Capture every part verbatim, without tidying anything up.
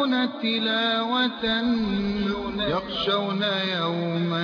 يتلون تلاوة يخشون يوما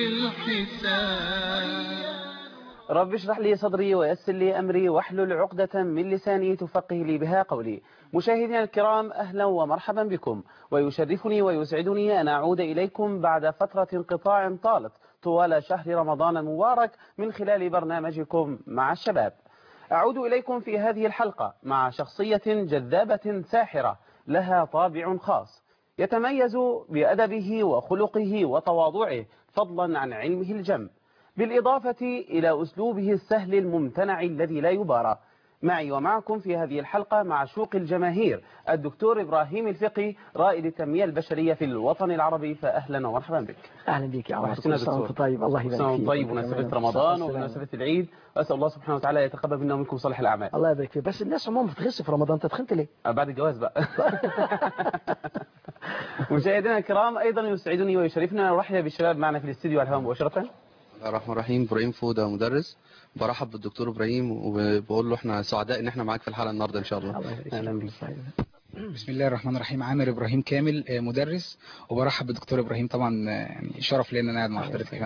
للحساب. رب اشرح لي صدري ويسر لي أمري واحلل عقدة من لساني تفقه لي بها قولي. مشاهدينا الكرام، أهلا ومرحبا بكم، ويشرفني ويسعدني أن أعود إليكم بعد فترة انقطاع طالت طوال شهر رمضان المبارك من خلال برنامجكم مع الشباب. أعود إليكم في هذه الحلقة مع شخصية جذابة ساحرة لها طابع خاص، يتميز بأدبه وخلقه وتواضعه فضلا عن علمه الجم، بالإضافة إلى أسلوبه السهل الممتنع الذي لا يبارى. معي ومعكم في هذه الحلقة معشوق الجماهير الدكتور إبراهيم الفقي، رائد التنمية البشرية في الوطن العربي، فأهلا ومرحبا بك. أهلا بك يا عمر. وحشتنا دكتور. طيب، الله يبارك فيك. طيب، بمناسبة رمضان وبمناسبة العيد، أسأل الله سبحانه وتعالى يتقبل منا ومنكم صالح الأعمال. الله يبارك فيك. بس الناس عموما بتخس في رمضان، تدخنت ليه؟ بعد الجواز بقى. مشاهدينا الكرام، أيضا يسعدني ويشرفنا نرحب بالشباب معنا في الاستديو على الهواء مباشرة. بسم الله الرحمن الرحيم. ابراهيم فودة، مدرس. برحب بالدكتور ابراهيم وبقول له احنا سعداء ان احنا معاك في الحلقه النهارده ان شاء الله. اهلا بك. بسم الله الرحمن الرحيم. عامر ابراهيم كامل، مدرس، وبرحب بالدكتور ابراهيم. طبعا يعني شرف لي ان انا قاعد مع حضرتك.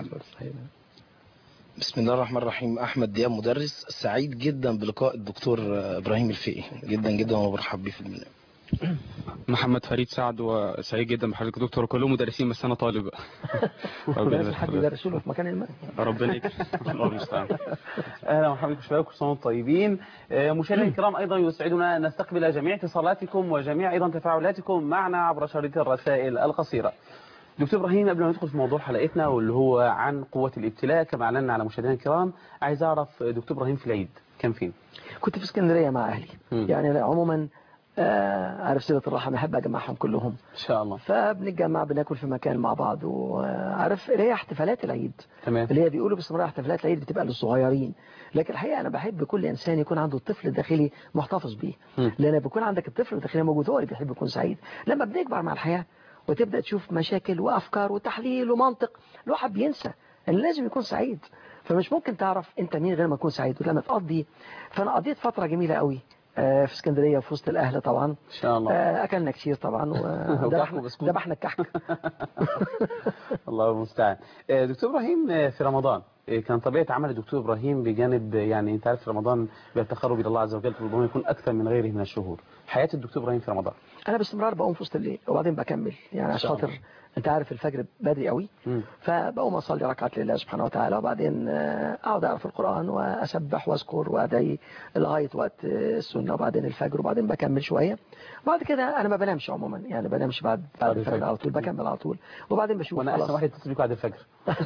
بسم الله الرحمن الرحيم. احمد دياب، مدرس. سعيد جدا بلقاء الدكتور ابراهيم الفقي، جدا جدا، وبرحب بيه في البرنامج. محمد فريد سعد، وسعيد جدا بحضرتك دكتور. كلهم مدرسين بس انا طالب. ربنا حد يدرسوا له في مكان الماء. ربنا يكرمك. الله المستعان. اهلا ومرحبا بكم شباب، كل سنه وانتم طيبين. مشاهدينا الكرام، ايضا يسعدنا ان نستقبل جميع اتصالاتكم وجميع ايضا تفاعلاتكم معنا عبر شريط الرسائل القصيره. دكتور ابراهيم، قبل ما ندخل في موضوع حلقتنا واللي هو عن قوه الابتلاء كما اعلنا على مشاهدينا الكرام، عايز اعرف دكتور ابراهيم في العيد كان فين؟ كنت في اسكندريه مع اهلي. م. يعني عموما آه عارف صلة الرحم، أحب أجمعهم كلهم إن شاء الله. فبنتجمع بناكل في مكان مع بعض، وعارف اللي هي احتفالات العيد. تمام. اللي هي بيقولوا باستمرار احتفالات العيد بتبقى للصغيرين، لكن الحقيقة أنا بحب كل إنسان يكون عنده الطفل الداخلي محتفظ بيه، لأن بيكون عندك الطفل الداخلي موجود هو اللي بيحب يكون سعيد. لما بنكبر مع الحياة وتبدأ تشوف مشاكل وأفكار وتحليل ومنطق، الواحد بينسى إن لازم يكون سعيد، فمش ممكن تعرف أنت مين غير ما تكون سعيد. ولما تقضي، فأنا قضيت فترة جميلة قوي في اسكندرية في وسط الأهل طبعا. إن شاء الله. أكلنا كتير طبعا وذبحنا الكحك. الله المستعان. دكتور إبراهيم، في رمضان كان طبيعة عمل الدكتور إبراهيم بجانب، يعني أنت عارف في رمضان بالتقرب إلى الله عز وجل ربما يكون أكثر من غيره من الشهور. حياة الدكتور إبراهيم في رمضان؟ أنا باستمرار بقوم في وسط الليل وبعدين بكمل، يعني عشان خاطر أنت عارف الفجر بدري قوي، فبقوم أصلي ركعات لله سبحانه وتعالى، وبعدين أقعد أقرأ في القرآن وأسبح وأذكر وأدعي لغاية وقت السنة، وبعدين الفجر، وبعدين بكمل شوية. بعد كده أنا ما بنامش عموما، يعني بنامش بعد بعد الفجر على طول، بكمل على طول، وبعدين بشوف. وأنا أحسن واحد يتصل بيك بعد الفجر.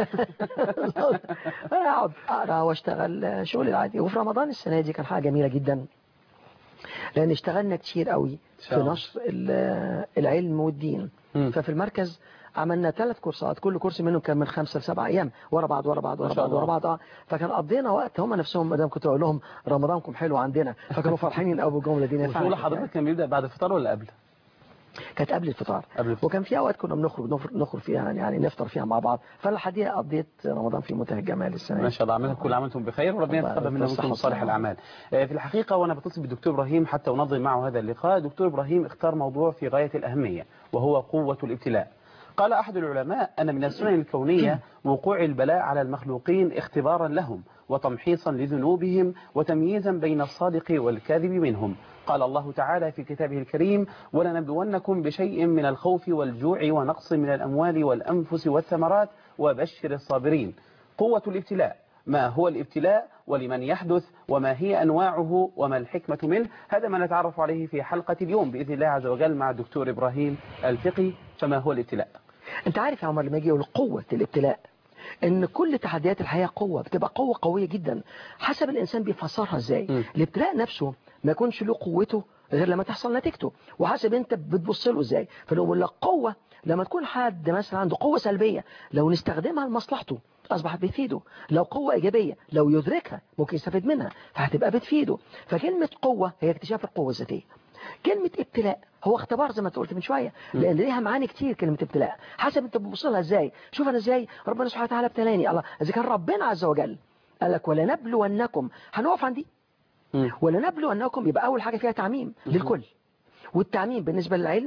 أنا أقعد أقرأ وأشتغل شغلي العادي. وفي رمضان السنة دي كان حاجة جميلة جدا، لأن اشتغلنا كتير قوي في نشر العلم والدين. م. ففي المركز عملنا ثلاث كورسات، كل كورس منهم كان من خمسة لسبع أيام ورا بعض ورا بعض ورا بعض ورا بعض. اه فكان قضينا وقت، هم نفسهم ما دام كنت أقول لهم رمضانكم حلو عندنا، فكانوا فرحانين قوي بالجملة دي. وشغل حضرتك كان بيبدأ بعد الفطار ولا قبل؟ كانت قبل الفطار. وكان في اوقات كنا بنخرج نخرج فيها، يعني نفطر فيها مع بعض. فانا الحقيقه قضيت رمضان في منتهى الجمال السنه. ما شاء الله، عملكم كل عملتم بخير وربنا يتقبل منا ومنكم صالح الاعمال. في الحقيقه وانا بتصل بالدكتور ابراهيم حتى انظم معه هذا اللقاء، دكتور ابراهيم اختار موضوع في غايه الاهميه وهو قوه الابتلاء. قال احد العلماء ان من السنن الكونيه وقوع البلاء على المخلوقين اختبارا لهم وتمحيصا لذنوبهم وتمييزا بين الصادق والكاذب منهم. قال الله تعالى في كتابه الكريم: ولنبلونكم بشيء من الخوف والجوع ونقص من الأموال والأنفس والثمرات وبشر الصابرين. قوة الابتلاء، ما هو الابتلاء ولمن يحدث وما هي أنواعه وما الحكمة منه، هذا ما نتعرف عليه في حلقة اليوم بإذن الله عز وجل مع الدكتور إبراهيم الفقي. فما هو الابتلاء؟ أنت عارف يا عمر، لما يجي يقول قوة الابتلاء، ان كل تحديات الحياة قوة، بتبقى قوة قوية جدا حسب الانسان بيفسرها ازاي. م. الابتلاء نفسه ما يكونش له قوته غير لما تحصل نتيجته، وحسب انت بتبص له ازاي. فنقول لك قوة لما تكون حد مثلا عنده قوة سلبية، لو نستخدمها لمصلحته اصبحت بتفيده. لو قوة ايجابية لو يدركها ممكن يستفيد منها فهتبقى بتفيده. فكلمة قوة هي اكتشاف القوة الذاتية. كلمة ابتلاء هو اختبار زي ما انت قلت من شوية، لان ليها معاني كتير كلمة ابتلاء حسب انت بتبص لها ازاي. شوف انا ازاي ربنا سبحانه وتعالى ابتلاني. الله اذا كان ربنا عز وجل قال لك ولنبلونكم، هنقف عندي ولنبلونكم، يبقى اول حاجة فيها تعميم للكل. والتعميم بالنسبة للعلم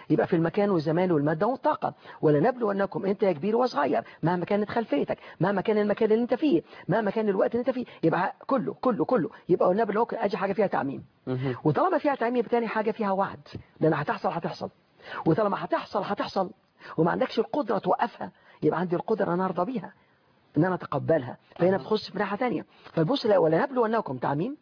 يبقى في المكان والزمان والمادة والطاقة. ولنبلونكم انت يا كبير وصغير مهما كانت خلفيتك، مهما كان المكان اللي انت فيه، مهما كان الوقت اللي انت فيه، يبقى كله كله كله يبقى ونبلونكم اجي حاجة فيها تعميم. وطالما فيها تعميم يبقى تاني حاجة فيها وعد، لان هتحصل هتحصل، وطالما هتحصل هتحصل وما عندكش القدرة توقفها، يبقى عندي القدرة أنا أرضى بيها ان انا اتقبلها. فهنا بتخش في ناحيه ثانيه. فالبص لا ولا نبلونكم تعميم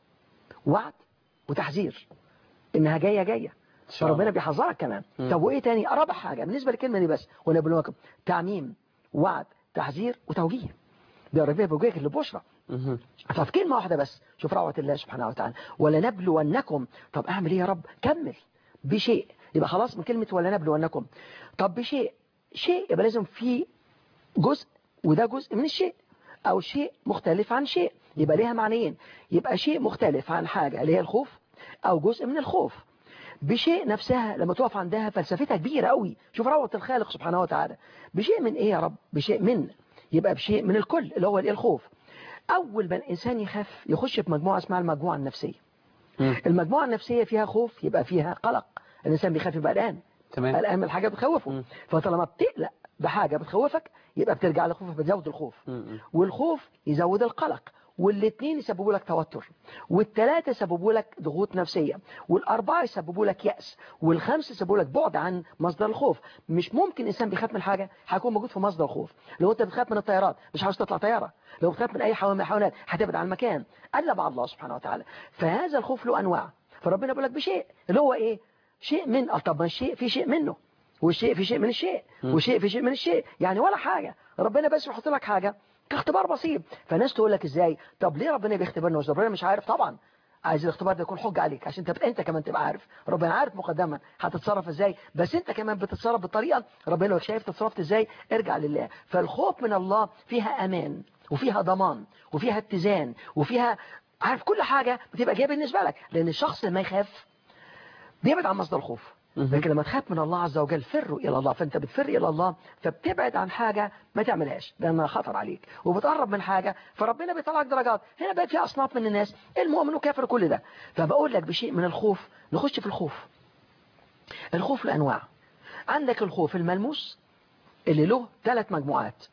وعد وتحذير انها جايه جايه، فربنا بيحذرك كمان. طب وايه تاني؟ رابع حاجه بالنسبه للكلمه دي بس، ونبلونكم تعميم وعد تحذير وتوجيه. ده ربنا بيوجهك للبشرى. ففي كلمه واحده بس شوف روعه الله سبحانه وتعالى، ولا نبلونكم. طب اعمل ايه يا رب؟ كمل بشيء، يبقى خلاص من كلمه ولا نبلونكم. طب بشيء، شيء يبقى لازم في جزء وده جزء من الشيء، او شيء مختلف عن شيء، يبقى ليها معنيين. يبقى شيء مختلف عن حاجة اللي هي الخوف، او جزء من الخوف. بشيء نفسها لما تقف عندها فلسفتها كبيرة قوي. شوف روعة الخالق سبحانه وتعالى. بشيء من ايه يا رب؟ بشيء من، يبقى بشيء من الكل اللي هو الخوف. اول ما الانسان يخاف يخش في مجموعة اسمها المجموعة النفسية. المجموعة النفسية فيها خوف يبقى فيها قلق، الانسان بيخاف يبقى قلقان، قلقان من الحاجة بتخوفه. فطالما بتقلق بحاجة بتخوفك يبقى بترجع لخوفك، بتزود الخوف، والخوف يزود القلق، والاثنين يسببوا لك توتر، والثلاثة يسببوا لك ضغوط نفسية، والأربعة يسببوا لك يأس، والخمسة يسببوا لك بعد عن مصدر الخوف. مش ممكن إنسان بيخاف من حاجة هيكون موجود في مصدر الخوف. لو أنت بتخاف من الطيارات مش عاوز تطلع طيارة، لو بتخاف من أي حيوان من الحيوانات هتبعد عن المكان إلا مع الله سبحانه وتعالى. فهذا الخوف له أنواع. فربنا بيقول لك بشيء اللي هو إيه؟ شيء من. طب ما الشيء في شيء منه، والشيء في شيء من الشيء، وشيء في شيء من الشيء، يعني ولا حاجة. ربنا بس يحط لك حاجة كاختبار بسيط. فالناس تقول لك ازاي؟ طب ليه ربنا بيختبرنا؟ وإذا ربنا مش عارف؟ طبعا عايز الاختبار ده يكون حجة عليك، عشان انت انت كمان تبقى عارف. ربنا عارف مقدما هتتصرف ازاي، بس انت كمان بتتصرف بطريقة ربنا لو شايف تتصرفت ازاي ارجع لله. فالخوف من الله فيها امان، وفيها ضمان، وفيها اتزان، وفيها عارف كل حاجة بتبقى جايه بالنسبة لك. لان الشخص لما يخاف بيبعد عن مصدر الخوف. لكن لما تخاف من الله عز وجل فروا إلى الله، فأنت بتفر إلى الله، فبتبعد عن حاجة ما تعملهاش لأنها خطر عليك، وبتقرب من حاجة فربنا بيطلعك درجات. هنا بقى في أصناف من الناس، المؤمن وكافر كل ده. فبقول لك بشيء من الخوف. نخش في الخوف. الخوف لأنواع. عندك الخوف الملموس اللي له ثلاث مجموعات: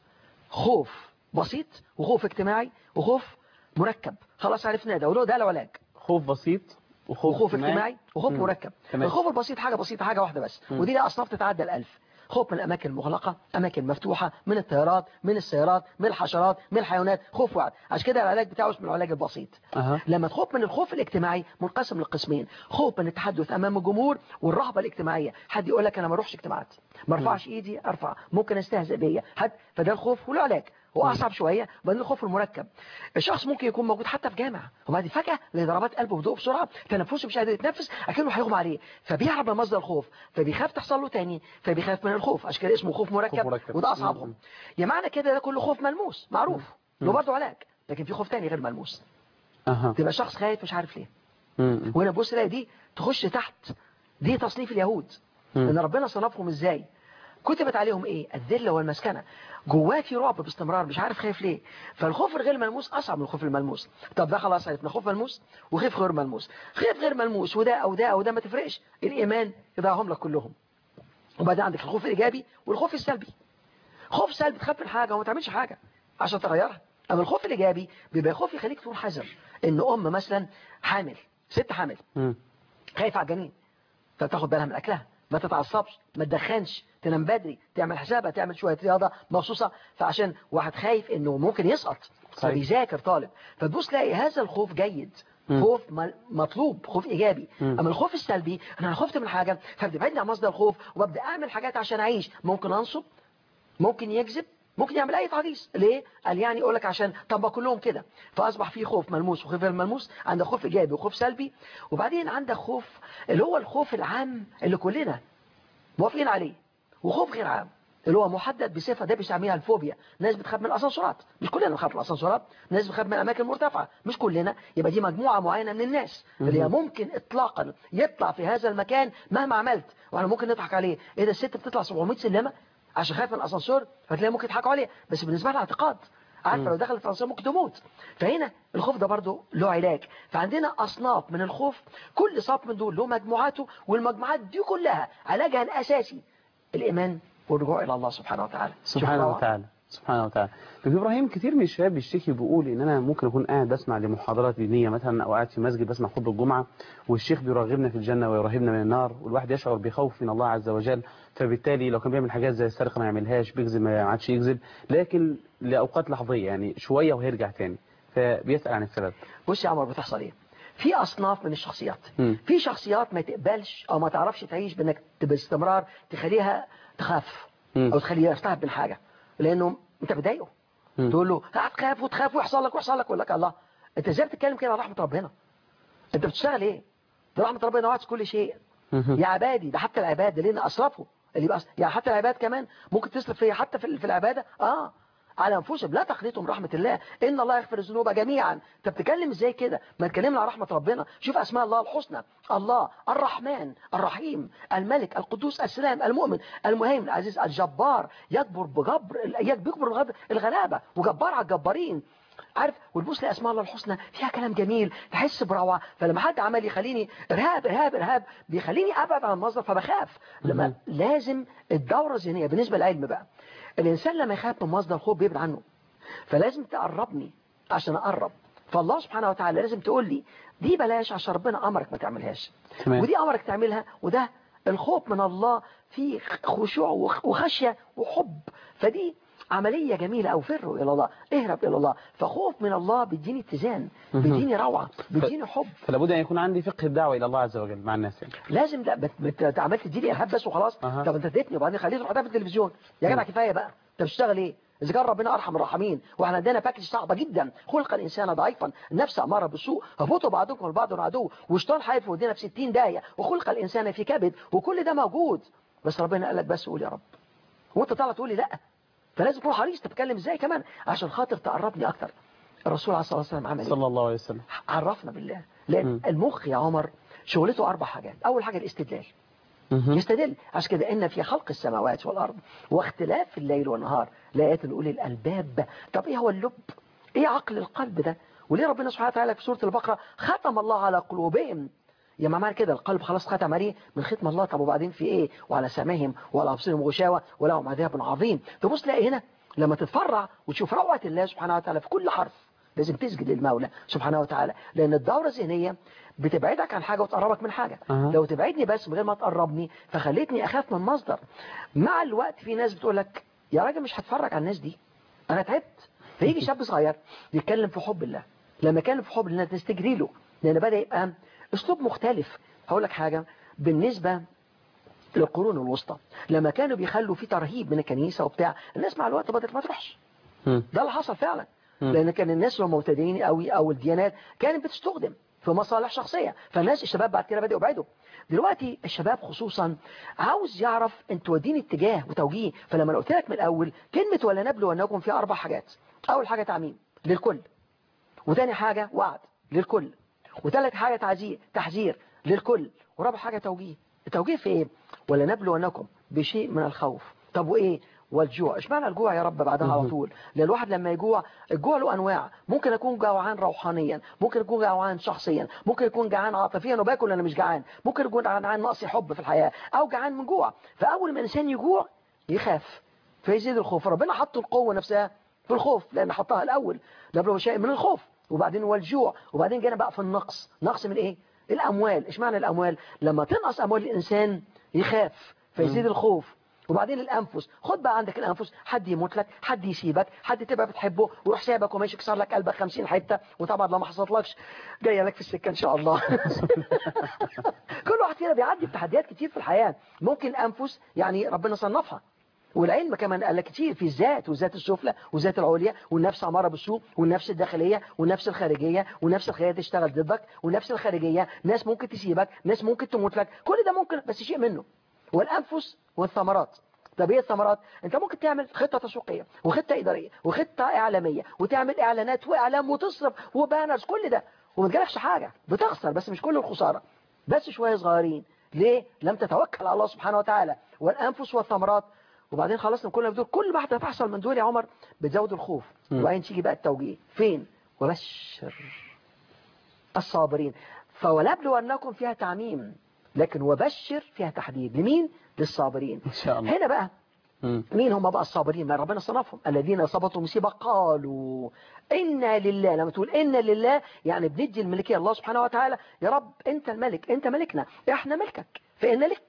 خوف بسيط، وخوف اجتماعي، وخوف مركب. خلاص عرفنا ده، وله ده له علاج. خوف بسيط وخوف, وخوف اجتماعي, اجتماعي وخوف مم. مركب. تمام. الخوف البسيط حاجة بسيطة، حاجة واحدة بس، مم. ودي لها أصناف تتعدى الألف. خوف من الأماكن المغلقة، أماكن مفتوحة، من الطيارات، من السيارات، من الحشرات، من الحيوانات، خوف وعد. عشان كده العلاج بتاعه اسمه العلاج البسيط. أه. لما تخوف من الخوف الاجتماعي منقسم لقسمين: خوف من التحدث أمام الجمهور، والرهبة الاجتماعية. حد يقول لك أنا ما اروحش اجتماعات، ما ارفعش إيدي أرفع، ممكن استهزئ بيا حد، فده الخوف وله علاج. هو أصعب شوية بين الخوف المركب. الشخص ممكن يكون موجود حتى في جامعة، وبعد فجأة لضربات قلبه بدوء بسرعة، تنفسه مش قادر يتنفس، أكنه هيغمى عليه، فبيهرب من مصدر الخوف، فبيخاف تحصل له تاني، فبيخاف من الخوف. عشان كده اسمه خوف مركب, خوف مركب. وده أصعبهم. يا معنى كده ده كله خوف ملموس معروف له برضه علاج، لكن في خوف تاني غير ملموس. أه. تبقى شخص خايف مش عارف ليه. مم. وهنا بص لا دي تخش تحت دي تصنيف اليهود. مم. ان ربنا صنفهم ازاي، كتبت عليهم ايه؟ الذله والمسكنه. جواه في رعب باستمرار، مش عارف خايف ليه. فالخوف الغير ملموس اصعب من الخوف الملموس. طب ده خلاص عرفنا خوف ملموس وخوف غير ملموس. خيف غير ملموس وده او ده او ده ما تفرقش، الايمان يضعهم لك كلهم. وبعدين عندك الخوف الايجابي والخوف السلبي. خوف سلبي تخاف من حاجه وما تعملش حاجه عشان تغيرها. اما الخوف الايجابي بيبقى خوف يخليك تكون حذر. ان ام مثلا حامل، ست حامل خايفه على الجنين، فتاخد بالها من اكلها، ما تتعصبش، ما تدخنش، تنام بدري، تعمل حسابها، تعمل شوية رياضة مخصوصة. فعشان واحد خايف انه ممكن يسقط فبيذاكر طالب، فتبص تلاقي هذا الخوف جيد، خوف مطلوب، خوف ايجابي. اما الخوف السلبي انا خفت من حاجة فبدأ عن مصدر الخوف وببدأ اعمل حاجات عشان اعيش، ممكن انصب، ممكن يكذب، ممكن يعمل اي تحديث. ليه؟ قال يعني يقول لك عشان طب كلهم كده. فاصبح في خوف ملموس وخوف غير ملموس. عندك خوف ايجابي وخوف سلبي، وبعدين عندك خوف اللي هو الخوف العام اللي كلنا موافقين عليه، وخوف غير عام اللي هو محدد بصفة، ده بيسميها الفوبيا. ناس بتخاف من الاسانسورات، مش كلنا بنخاف من الاسانسورات. ناس بتخاف من الاماكن المرتفعة، مش كلنا. يبقى دي مجموعة معينة من الناس اللي هي ممكن اطلاقا يطلع في هذا المكان مهما عملت. واحنا ممكن نضحك عليه، ايه ده الست بتطلع سبعمية سلمة عشان خايف من الاسانسور، فتلاقي ممكن يضحكوا عليه، بس بالنسبة لها اعتقاد عارفه لو دخلت الفرنسيه ممكن تموت. فهنا الخوف ده برضو له علاج. فعندنا اصناف من الخوف، كل صنف من دول له مجموعاته، والمجموعات دي كلها علاجها الاساسي الايمان والرجوع الى الله سبحانه وتعالى. سبحانه وتعالى سبحانه وتعالى. دكتور ابراهيم، كثير من الشباب بيشتكي بيقول ان انا ممكن اكون قاعد بسمع لمحاضرات دينيه مثلا، او قاعد في مسجد بسمع خطبه الجمعه، والشيخ بيرغبنا في الجنه ويرهبنا من النار، والواحد يشعر بخوف من الله عز وجل، فبالتالي لو كان بيعمل حاجات زي السرقه ما يعملهاش، بيكذب ما عادش يكذب، لكن لاوقات لحظيه يعني شويه وهيرجع تاني، فبيسال عن السبب. بص يا عمر، بتحصل ايه؟ في اصناف من الشخصيات. م. في شخصيات ما تقبلش او ما تعرفش تعيش بانك باستمرار تخليها تخاف م. او تخليها تستهب من حاجه، لانه انت بتضايقه. تقول له هتخاف وتخاف ويحصل لك ويحصل لك، يقول لك الله انت ازاي بتتكلم كده عن رحمه ربنا؟ انت بتشتغل ايه؟ ده رحمه ربنا واسع كل شيء. يا عبادي، ده حتى العباد لان اسرفوا اللي بقى يعني حتى العباد كمان ممكن تسرف فيها حتى في في العباده اه على انفسهم، لا تقنطوا من رحمه الله ان الله يغفر الذنوب جميعا. انت بتتكلم ازاي كده؟ ما تكلمنا عن رحمه ربنا. شوف اسماء الله الحسنى: الله الرحمن الرحيم الملك القدوس السلام المؤمن المهيمن العزيز الجبار، يكبر بجبر يكبر بجبر الغلابه وجبار على الجبارين. عارف؟ والبوس لاسماء الله الحسنى فيها كلام جميل تحس بروعه. فلما حد عمال يخليني ارهاب ارهاب ارهاب بيخليني ابعد عن المصدر فبخاف. لما لازم الدوره الذهنيه بالنسبه للعلم بقى، الانسان لما يخاف من مصدر خوف بيبعد عنه، فلازم تقربني عشان اقرب. فالله سبحانه وتعالى لازم تقول لي دي بلاش عشان ربنا امرك ما تعملهاش، ودي امرك تعملها. وده الخوف من الله فيه خشوع وخشيه وحب. فدي عملية جميلة. أو فروا إلى الله، اهرب إلى الله. فخوف من الله بيديني اتزان، بيديني روعة، بيديني حب. فلابد أن يكون عندي فقه الدعوة إلى الله عز وجل مع الناس يعني. لازم. لا انت عملت تديني إرهاب بس وخلاص. أه. طب انت اديتني وبعدين خليته يحطها في التلفزيون. يا جدع كفاية بقى، انت بتشتغل ايه؟ إذا كان ربنا أرحم الراحمين واحنا عندنا باكج صعبة جدا، خلق الإنسان ضعيفا، النفس أمارة بالسوء، هبطوا بعضكم البعض عدو، وشيطان حايف ودينا في ستين داهية، وخلق الإنسان في كبد، وكل ده موجود. بس ربنا قال لك بس قول يا رب، وانت طالع تقول لي لا. فلازم تكون حريص تتكلم ازاي كمان عشان خاطر تقربني اكتر. الرسول عليه الصلاه والسلام عمل ايه؟ صلى الله عليه وسلم عرفنا بالله. لان م. المخ يا عمر شغلته اربع حاجات. اول حاجه الاستدلال. م. يستدل. عشان كده ان في خلق السماوات والارض واختلاف الليل والنهار لايات لاولي الالباب. طب ايه هو اللب؟ ايه عقل القلب ده؟ وليه ربنا سبحانه وتعالى في سوره البقره ختم الله على قلوبهم؟ يا معنى كده القلب خلاص ختم عليه من ختم الله. طب وبعدين في ايه؟ وعلى سمعهم وعلى ابصارهم غشاوه ولهم عذاب عظيم. تبص تلاقي هنا لما تتفرع وتشوف روعه الله سبحانه وتعالى في كل حرف لازم تسجد للمولى سبحانه وتعالى، لان الدوره الذهنيه بتبعدك عن حاجه وتقربك من حاجه. أه. لو تبعدني بس من غير ما تقربني فخليتني اخاف من مصدر. مع الوقت في ناس بتقول لك يا راجل مش هتفرج على الناس دي، انا تعبت. فيجي شاب صغير يتكلم في حب الله. لما يتكلم في حب الله الناس تجري له، لان بدا يبقى اسلوب مختلف. هقول لك حاجه بالنسبه للقرون الوسطى، لما كانوا بيخلوا في ترهيب من الكنيسه وبتاع، الناس مع الوقت بدات ما تروحش. ده اللي حصل فعلا. لان كان الناس اللي مبتدئين قوي او الديانات كانت بتستخدم في مصالح شخصيه، فالناس الشباب بعد كده بداوا يبعدوا. دلوقتي الشباب خصوصا عاوز يعرف انت وديني اتجاه وتوجيه. فلما قلت لك من الاول كلمه ولا نبلونكم فيها اربع حاجات. اول حاجه تعميم للكل، وثاني حاجه وعد للكل، وثالث حاجه تعزير تحذير للكل، ورابع حاجه توجيه. التوجيه في ايه؟ ولا نبلونكم بشيء من الخوف. طب وايه؟ والجوع. ايش معنى الجوع يا رب بعدها على طول؟ لان الواحد لما يجوع، الجوع له انواع. ممكن اكون جوعان روحانيا، ممكن اكون جوعان شخصيا، ممكن اكون جعان عاطفيا وباكل انا مش جعان، ممكن اكون جعان نقص حب في الحياه، او جعان من جوع. فاول ما الانسان يجوع يخاف فيزيد الخوف. ربنا حط القوه نفسها في الخوف لان حطها الاول نبلو شيء من الخوف، وبعدين والجوع، وبعدين جينا بقى في النقص. نقص من ايه؟ الاموال. ايش معنى الاموال؟ لما تنقص اموال الانسان يخاف فيزيد الخوف. وبعدين الانفس. خد بقى عندك الانفس، حد يموت لك، حد يسيبك، حد تبقى بتحبه ويروح سابك وماشي يكسر لك قلبك خمسين حته، وطبعا لو ما حصلتلكش جايه لك في السكه ان شاء الله. كل واحد فينا بيعدي بتحديات كتير في الحياه. ممكن انفس يعني ربنا صنفها، والعلم كمان قال لك كتير في الذات والذات السفلى والذات العليا، والنفس اماره بالسوء، والنفس الداخليه والنفس الخارجيه، والنفس الخارجيه تشتغل ضدك، والنفس الخارجيه ناس ممكن تسيبك، ناس ممكن تموت لك، كل ده ممكن بس شيء منه. والانفس والثمرات. طب ايه الثمرات؟ انت ممكن تعمل خطه تسويقيه وخطه اداريه وخطه اعلاميه وتعمل اعلانات واعلام وتصرف وبانرز، كل ده وما تجيلكش حاجه، بتخسر بس مش كل الخساره، بس شويه صغيرين. ليه؟ لم تتوكل على الله سبحانه وتعالى. والانفس والثمرات وبعدين خلصنا كل دول، كل واحدة تحصل من دول يا عمر بتزود الخوف. وبعدين تيجي بقى التوجيه فين؟ وبشر الصابرين. فولنبلونكم فيها تعميم، لكن وبشر فيها تحديد. لمين؟ للصابرين إن شاء الله. هنا بقى مم. مين هم بقى الصابرين؟ ما ربنا صنفهم: الذين أصابتهم مصيبة قالوا إنا لله. لما تقول إنا لله يعني بندي الملكية الله سبحانه وتعالى. يا رب أنت الملك، أنت ملكنا، إحنا ملكك، فإن لك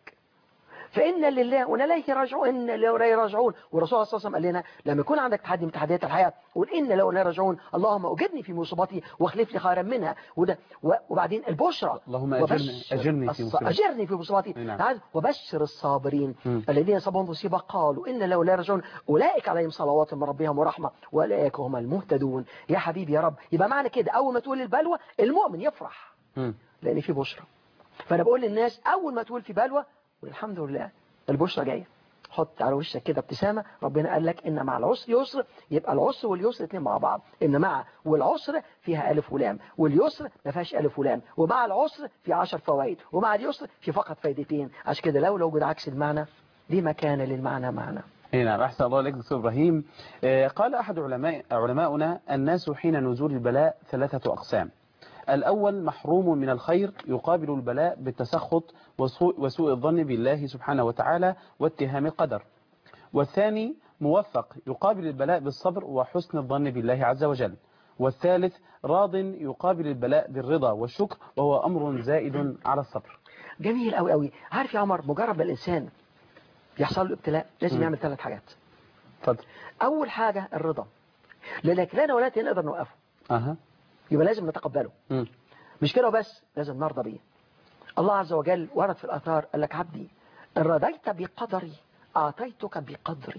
فإن لله وإليه راجعون، إن لله راجعون. والرسول صلى الله عليه وسلم قال لنا لما يكون عندك تحدي من تحديات الحياة قول إن لله راجعون، اللهم أجرني في مصيبتي واخلف لي خيرا منها. وده وبعدين البشرى، اللهم أجرني أجرني في مصيبتي أجرني في مصيبتي. نعم. وبشر الصابرين مم. الذين أصابهم مصيبة قالوا إن لله ولا راجعون أولئك عليهم صلوات من ربهم ورحمة وأولئك هم المهتدون. يا حبيبي يا رب، يبقى معنى كده أول ما تقول البلوى المؤمن يفرح مم. لأن في بشرى. فأنا بقول للناس أول ما تقول في بلوى والحمد لله البشرى جاية. حط على وشك كده ابتسامة. ربنا قال لك إن مع العسر يسر، يبقى العسر واليسر الاثنين مع بعض. إن مع والعسر فيها ألف ولام، واليسر ما فيهاش ألف ولام، ومع العسر في عشر فوائد، ومع اليسر في فقط فايدتين. عشان كده لو لو وجد عكس المعنى دي مكان للمعنى معنى. نعم. أحسن الله عليك دكتور إبراهيم. آه، قال أحد علماء علماؤنا: الناس حين نزول البلاء ثلاثة أقسام. الأول محروم من الخير يقابل البلاء بالتسخط وسوء, وسوء الظن بالله سبحانه وتعالى واتهام القدر. والثاني موفق يقابل البلاء بالصبر وحسن الظن بالله عز وجل. والثالث راض يقابل البلاء بالرضا والشكر وهو أمر زائد على الصبر. جميل قوي قوي. عارف يا عمر، مجرد ما الإنسان يحصل له ابتلاء لازم م. يعمل ثلاث حاجات. اتفضل. أول حاجة الرضا، لأنك لا ولا نقدر نوقفه، أها. يبقى لازم نتقبله. م. مش كده وبس، لازم نرضى بيه. الله عز وجل ورد في الآثار قال لك: عبدي إن رضيت بقدري أعطيتك بقدري.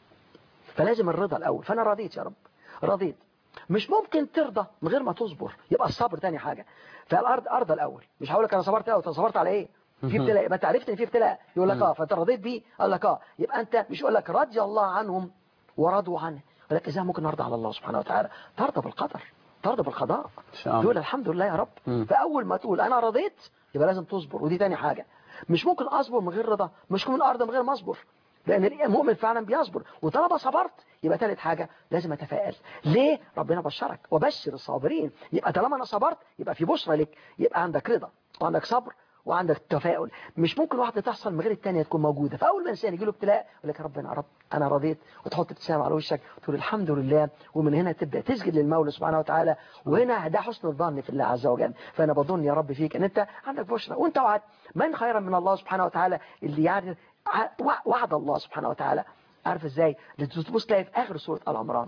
فلازم الرضا الأول. فأنا رضيت يا رب، رضيت. مش ممكن ترضى من غير ما تصبر، يبقى الصبر تاني حاجة. فالأرض أرضى الأول. مش هقول لك أنا صبرت أو صبرت على إيه؟ في ابتلاء، يبقى انت عرفت ان في ابتلاء، يقول لك اه فانت رضيت بيه، قال لك اه يبقى انت مش يقول لك رضي الله عنهم ورضوا عنه. يقول لك ازاي ممكن نرضى على الله سبحانه وتعالى؟ ترضى بالقدر، ترضى بالقضاء، تقول الحمد لله يا رب. م. فاول ما تقول انا رضيت يبقى لازم تصبر، ودي تاني حاجة. مش ممكن اصبر من غير رضا، مش ممكن ارضى من غير ما اصبر، لان المؤمن فعلا بيصبر. وطالما صبرت يبقى ثالث حاجة لازم اتفائل. ليه؟ ربنا بشرك وبشر الصابرين. يبقى طالما انا صبرت يبقى في بشرى لك، يبقى عندك رضا وعندك صبر وعندك تفاؤل. مش ممكن واحدة تحصل من غير الثانيه تكون موجودة. فأول ما الإنسان يجي له ابتلاء يقول لك ربنا يا رب أنا رضيت، وتحط ابتسامة على وشك وتقول الحمد لله، ومن هنا تبدأ تسجد للمولى سبحانه وتعالى. وهنا ده حسن الظن في الله عز وجل. فأنا بظن يا رب فيك أن أنت عندك بشرى، وأنت وعد من خيرا من الله سبحانه وتعالى، اللي يعني وعد الله سبحانه وتعالى. عارف ازاي؟ تبص تلاقي في آخر سورة آل عمران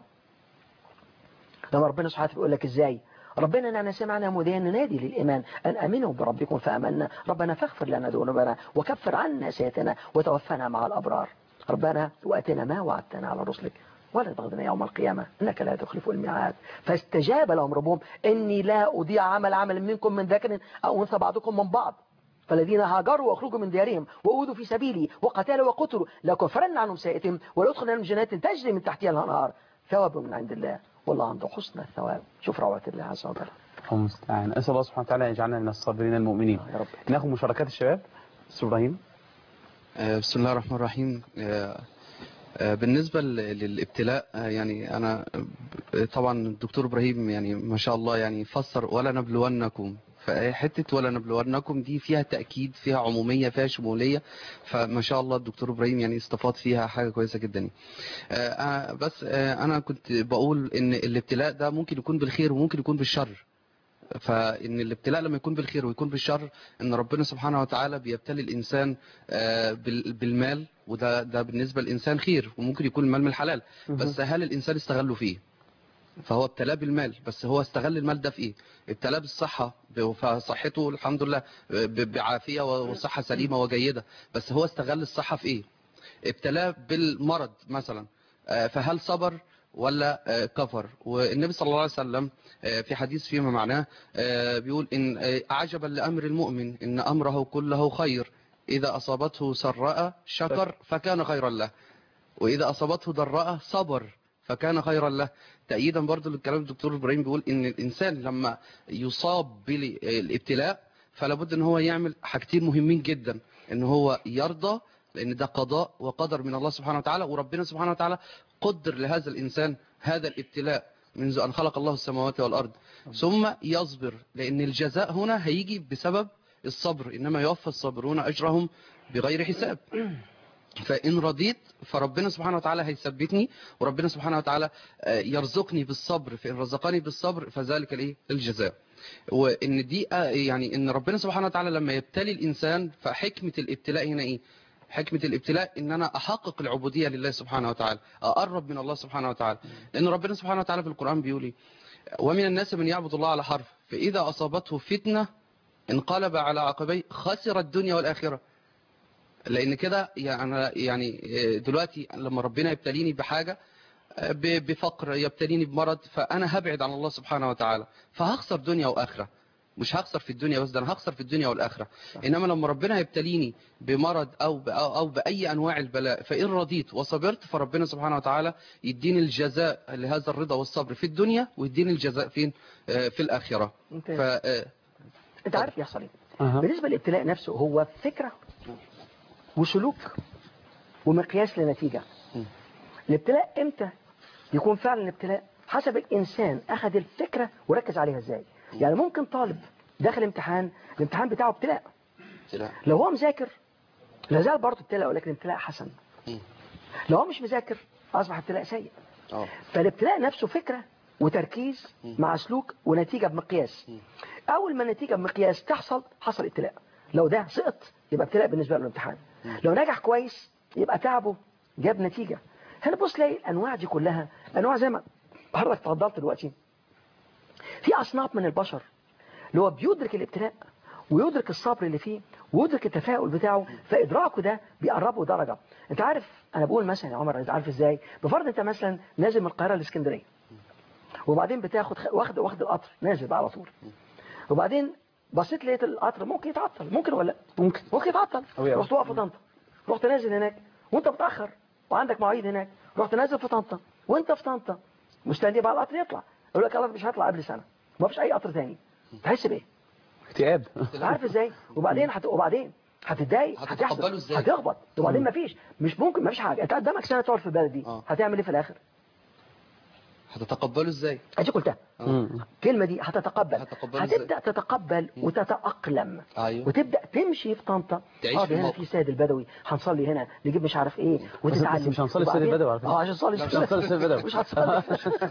لما ربنا سبحانه وتعالى بيقول لك ازاي: ربنا إننا سمعنا موديا ننادي للإيمان أن آمنوا بربكم فآمنا ربنا فاغفر لنا ذنوبنا وكفر عنا سيئاتنا وتوفنا مع الأبرار ربنا وأتنا ما وعدتنا على رسلك ولا تغضنا يوم القيامة إنك لا تخلف الميعاد. فاستجاب لهم ربهم إني لا أضيع عمل عمل منكم من ذكر أو أنثى بعضكم من بعض فالذين هاجروا واخرجوا من ديارهم وأوذوا في سبيلي وقتلوا وقتلوا لكفرن عنهم سيئاتهم وليدخلنهم جنات تجري من تحتها الأنهار ثواب من عند الله والله عنده حسن الثواب. شوف روعة الله عز وجل. اللهم المستعان. أسأل الله سبحانه وتعالى يجعلنا من الصابرين المؤمنين. يا رب. ناخذ مشاركات الشباب. أستاذ إبراهيم. آه، بسم الله الرحمن الرحيم. آه، آه، بالنسبة للابتلاء آه، يعني أنا آه، طبعا الدكتور إبراهيم يعني ما شاء الله يعني فسر ولا نبلونكم، فحتة ولا نبلونكم دي فيها تأكيد، فيها عمومية، فيها شمولية، فما شاء الله الدكتور إبراهيم يعني استفاد فيها حاجة كويسة جدا. آه، بس آه، أنا كنت بقول إن الابتلاء ده ممكن يكون بالخير وممكن يكون بالشر. فإن الابتلاء لما يكون بالخير ويكون بالشر إن ربنا سبحانه وتعالى بيبتلي الإنسان بالمال، وده ده بالنسبة للإنسان خير وممكن يكون المال من الحلال، بس هل الإنسان استغله فيه؟ فهو ابتلاه بالمال، بس هو استغل المال ده في إيه؟ ابتلاه بالصحة، فصحته الحمد لله بعافية وصحة سليمة وجيدة، بس هو استغل الصحة في إيه؟ ابتلاه بالمرض مثلا، فهل صبر ولا كفر؟ والنبي صلى الله عليه وسلم في حديث فيما معناه بيقول إن عجبا لأمر المؤمن إن أمره كله خير إذا أصابته سراء شكر فكان خيرا له وإذا أصابته ضراء صبر فكان خيرا له. تأييدا برضو للكلام الدكتور إبراهيم بيقول إن الإنسان لما يصاب بالابتلاء فلا بد إن هو يعمل حاجتين مهمين جدا، إن هو يرضى لأن ده قضاء وقدر من الله سبحانه وتعالى، وربنا سبحانه وتعالى قدر لهذا الإنسان هذا الابتلاء منذ أن خلق الله السماوات والأرض، ثم يصبر، لأن الجزاء هنا هيجي بسبب الصبر، إنما يوفى الصابرون أجرهم بغير حساب. فإن رضيت فربنا سبحانه وتعالى هيثبتني، وربنا سبحانه وتعالى يرزقني بالصبر، فإن رزقني بالصبر فذلك الإيه الجزاء. وإن دي يعني إن ربنا سبحانه وتعالى لما يبتلي الإنسان، فحكمة الابتلاء هنا إيه؟ حكمة الابتلاء إن أنا أحقق العبودية لله سبحانه وتعالى، أقرب من الله سبحانه وتعالى، لأن ربنا سبحانه وتعالى في القرآن بيقول إيه؟ ومن الناس من يعبد الله على حرف فإذا أصابته فتنة انقلب على عقبيه خسر الدنيا والآخرة. لأن كده يعني يعني دلوقتي لما ربنا يبتليني بحاجة، بفقر، يبتليني بمرض، فأنا هبعد عن الله سبحانه وتعالى، فهخسر دنيا وآخرة. مش هخسر في الدنيا بس، ده أنا هخسر في الدنيا والآخرة. إنما لما ربنا يبتليني بمرض أو أو بأي أنواع البلاء، فإن رضيت وصبرت فربنا سبحانه وتعالى يديني الجزاء لهذا الرضا والصبر في الدنيا، ويديني الجزاء فين؟ في الآخرة. ف... أنت عارف يحصل إيه؟ أه. بالنسبة للابتلاء نفسه هو فكرة وسلوك ومقياس لنتيجة. الابتلاء إمتى يكون فعلا الابتلاء؟ حسب الإنسان أخذ الفكرة وركز عليها إزاي. يعني ممكن طالب داخل امتحان، الامتحان بتاعه ابتلاء، لو هو مذاكر لازال برضه ابتلاء، ولكن ابتلاء حسن. لو هو مش مذاكر أصبح ابتلاء سيء. فالابتلاء نفسه فكرة وتركيز مع سلوك ونتيجة بمقياس. أول ما النتيجة بمقياس تحصل، حصل ابتلاء. لو ده سقط يبقى ابتلاء بالنسبة له الامتحان، لو نجح كويس يبقى تعبه جاب نتيجة. هنا بص لي الأنواع دي كلها أنواع زي ما حضرتك تفضلت دلوقتي. في أصناف من البشر اللي هو بيدرك الابتلاء ويدرك الصبر اللي فيه ويدرك التفاؤل بتاعه، فإدراكه ده بيقربه درجة. أنت عارف أنا بقول مثلا يا عمر، أنت عارف إزاي؟ بفرض أنت مثلا نازل من القاهرة لإسكندرية، وبعدين بتاخد واخد واخد القطر نازل بقى على طول، وبعدين بصيت لقيت القطر ممكن يتعطل، ممكن ولا ممكن ممكن يتعطل، رحت واقف في طنطا، رحت نازل هناك وانت متاخر وعندك مواعيد هناك، رحت نازل في طنطا وانت في طنطا مستني بقى القطر يطلع، يقول لك القطر مش هيطلع قبل سنه، ما فيش اي قطر ثاني، تحس بايه؟ اكتئاب. عارف ازاي؟ وبعدين هت... وبعدين هتتضايق، هتتقبله ازاي؟ هتغبط، وبعدين ما فيش مش ممكن، ما فيش حاجه، انت قدامك سنه تقعد في البلد دي، هتعمل ايه في الاخر؟ هتتقبله ازاي؟ ادي قلتها الكلمه دي، هتتقبل، هتبدا تتقبل وتتاقلم. أيوه. وتبدا تمشي في طنطا، اه هنا في سيد البدوي هنصلي هنا، نجيب مش عارف ايه، وتتعلم. مش هنصلي سيد البدوي على فكره، اه عشان نصلي مش هنصلي سيد البدوي، مش هتصلي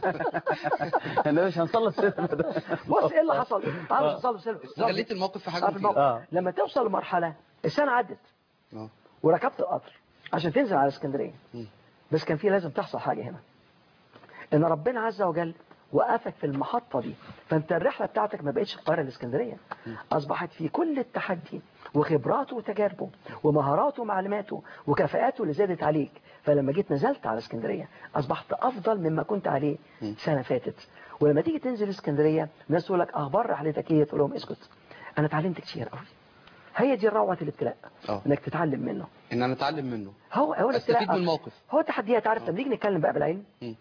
انا مش هنصلي سيد البدوي. بص ايه اللي حصل، تعالوا مش هنصلي سيد البدوي. استغليت الموقف في حاجه مفيده. لما توصل لمرحله السنه عدت وركبت القطر عشان تنزل على اسكندريه، بس كان في لازم تحصل حاجه هنا، ان ربنا عز وجل وقفك في المحطة دي، فانت الرحلة بتاعتك ما بقتش القاهرة الاسكندرية، اصبحت في كل التحدي وخبراته وتجاربه ومهاراته ومعلوماته وكفاءاته اللي زادت عليك، فلما جيت نزلت على اسكندرية اصبحت افضل مما كنت عليه سنة فاتت. ولما تيجي تنزل اسكندرية الناس تقول لك اخبار رحلتك ايه، تقول لهم اسكت انا اتعلمت كتير قوي. هي دي روعة الابتلاء، أوه. انك تتعلم منه، ان انا اتعلم منه، هو هو استفيد من الموقف، هو التحديات. عارف لما نيجي نتكلم بقى بالعلم، م.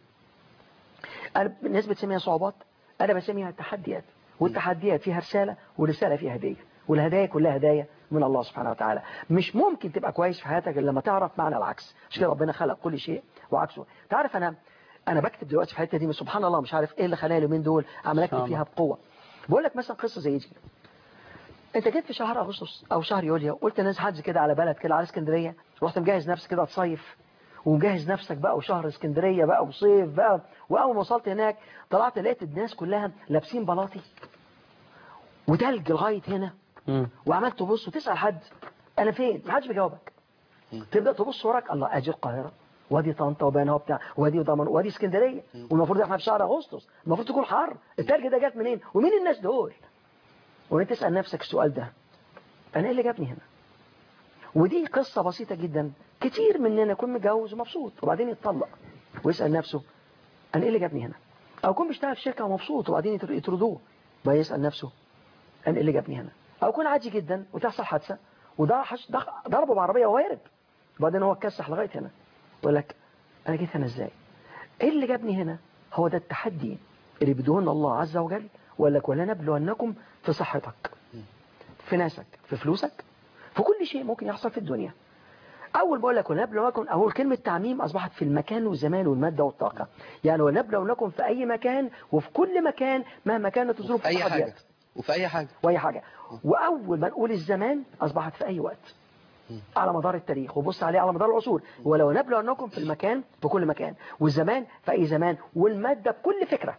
أنا الناس بتسميها صعوبات، أنا بسميها تحديات، والتحديات فيها رسالة والرسالة فيها هدية، والهدايا كلها هدايا من الله سبحانه وتعالى. مش ممكن تبقى كويس في حياتك إلا لما تعرف معنى العكس، مش كده ربنا خلق كل شيء وعكسه. تعرف أنا أنا بكتب دلوقتي في الحتة دي، سبحان الله مش عارف إيه اللي خلاني اليومين دول عمال أكتب فيها بقوة. بقول لك مثلا قصة زي دي، أنت جيت في شهر أغسطس أو شهر يوليو قلت ناس حجز كده على بلد كده على اسكندرية، رحت مجهز نفسك كده تصيف ومجهز نفسك بقى وشهر اسكندرية بقى وصيف بقى، وأول ما وصلت هناك طلعت لقيت الناس كلها لابسين بلاطي وتلج لغاية هنا، وعملت تبص وتسأل حد أنا فين، ما حدش بيجاوبك. تبدأ تبص وراك، الله أجي القاهرة وادي طنطا وبينها وبتاع وادي ضمن وادي اسكندرية، والمفروض احنا في شهر أغسطس، المفروض تكون حر، التلج ده جات منين ومين الناس دول؟ وانت تسأل نفسك السؤال ده، أنا إيه اللي جابني هنا؟ ودي قصة بسيطة جدا، كتير مننا يكون متجوز ومبسوط وبعدين يتطلق ويسأل نفسه أنا إيه اللي جابني هنا؟ أو يكون بيشتغل في شركة ومبسوط وبعدين يطردوه بقى يسأل نفسه أنا إيه اللي جابني هنا؟ أو يكون عادي جدا وتحصل حادثة وضربه بعربية وهيرب وبعدين هو اتكسح لغاية هنا، يقول لك أنا جيت هنا إزاي؟ إيه اللي جابني هنا؟ هو ده التحدي اللي بدون الله عز وجل، وقال لك ولا نبلونكم في صحتك، في ناسك، في فلوسك، في كل شيء ممكن يحصل في الدنيا. اول بقول لك ونبلونكم، اول كلمه تعميم اصبحت في المكان والزمان والماده والطاقه. يعني ونبلونكم في اي مكان وفي كل مكان مهما كانت الظروف اي والتحديات. حاجه وفي اي حاجه واي حاجه. واول ما نقول الزمان اصبحت في اي وقت على مدار التاريخ، وبص عليه على مدار العصور. ولو نبلونكم في المكان في كل مكان، والزمان في اي زمان، والماده بكل فكره،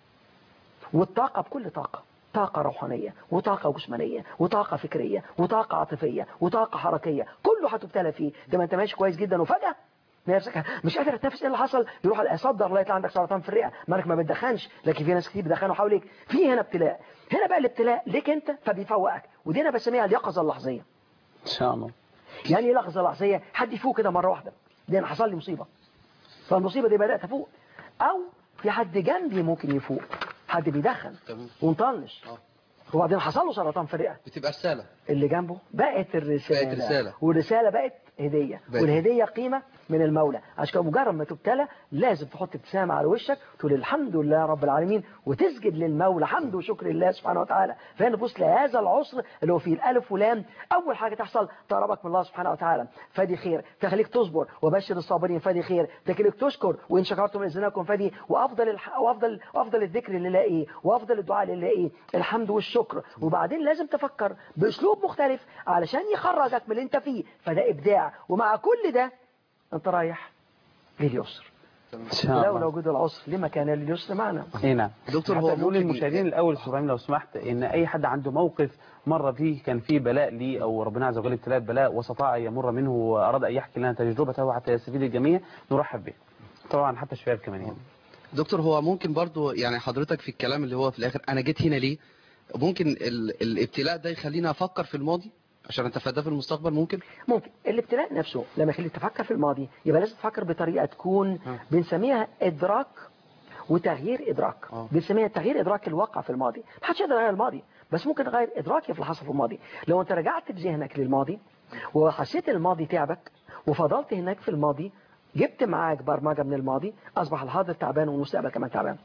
والطاقه بكل طاقه، طاقة روحانية وطاقة جسمانية وطاقة فكرية وطاقة عاطفية وطاقة حركية، كله هتبتلى فيه. ده ما انت ماشي كويس جدا وفجأة نفسك مش قادر تنفس، ايه اللي حصل؟ يروح الصدر الله يطلع عندك سرطان في الرئة، مالك ما بتدخنش، لكن في ناس كتير بيدخنوا حواليك. في هنا ابتلاء، هنا بقى الابتلاء ليك انت فبيفوقك، ودي انا بسميها اليقظة اللحظية. ان شاء الله. يعني ايه لحظة لحظية؟ حد يفوق كده مرة واحدة، دي انا حصل لي مصيبة فالمصيبة دي بدأت افوق، او في حد جنبي ممكن يفوق، حد بيدخن ومطنش وبعدين حصل له سرطان في الرئه، بتبقى رساله اللي جنبه بقت الرساله، بقت رسالة. والرساله بقت هديه، بقت. والهديه قيمه من المولى. عشان كده مجرد ما تبتلى لازم تحط ابتسامه على وشك تقول الحمد لله رب العالمين، وتسجد للمولى حمد وشكر لله سبحانه وتعالى. فهنا بص لهذا العسر اللي هو فيه الالف ولام، اول حاجه تحصل تقربك من الله سبحانه وتعالى فدي خير، تخليك تصبر وبشر الصابرين فدي خير، تخليك تشكر وان شكرتم لازيدنكم فدي، وافضل الح... وافضل وافضل الذكر لله ايه، وافضل الدعاء لله ايه، الحمد والشكر. وبعدين لازم تفكر باسلوب مختلف علشان يخرجك من اللي انت فيه، فده ابداع. ومع كل ده انت رايح لليسر، ان شاء لولا الله. وجود العسر لما كان لليسر معنا. اي نعم دكتور، حتى هو نقول ممكن- للمشاهدين الاول استاذ ابراهيم لو سمحت ان اي حد عنده موقف مر فيه كان فيه بلاء ليه او ربنا عز وجل ابتلاه بلاء واستطاع ان يمر منه واراد ان يحكي لنا تجربته حتى يستفيد الجميع، نرحب به طبعا حتى الشباب كمان يعني. دكتور، هو ممكن برضو يعني حضرتك في الكلام اللي هو في الاخر انا جيت هنا ليه، ممكن ال... الابتلاء ده يخليني افكر في الماضي عشان اتفاداه في المستقبل؟ ممكن ممكن الابتلاء نفسه لما يخليك تفكر في الماضي يبقى لازم تفكر بطريقة تكون بنسميها إدراك وتغيير إدراك. آه. بنسميها تغيير إدراك الواقع في الماضي. ما حدش يقدر يغير الماضي، بس ممكن تغير إدراكي في اللي حصل في الماضي. لو أنت رجعت بذهنك للماضي وحسيت الماضي تعبك وفضلت هناك في الماضي، جبت معاك برمجة من الماضي، أصبح الحاضر تعبان والمستقبل كمان تعبان.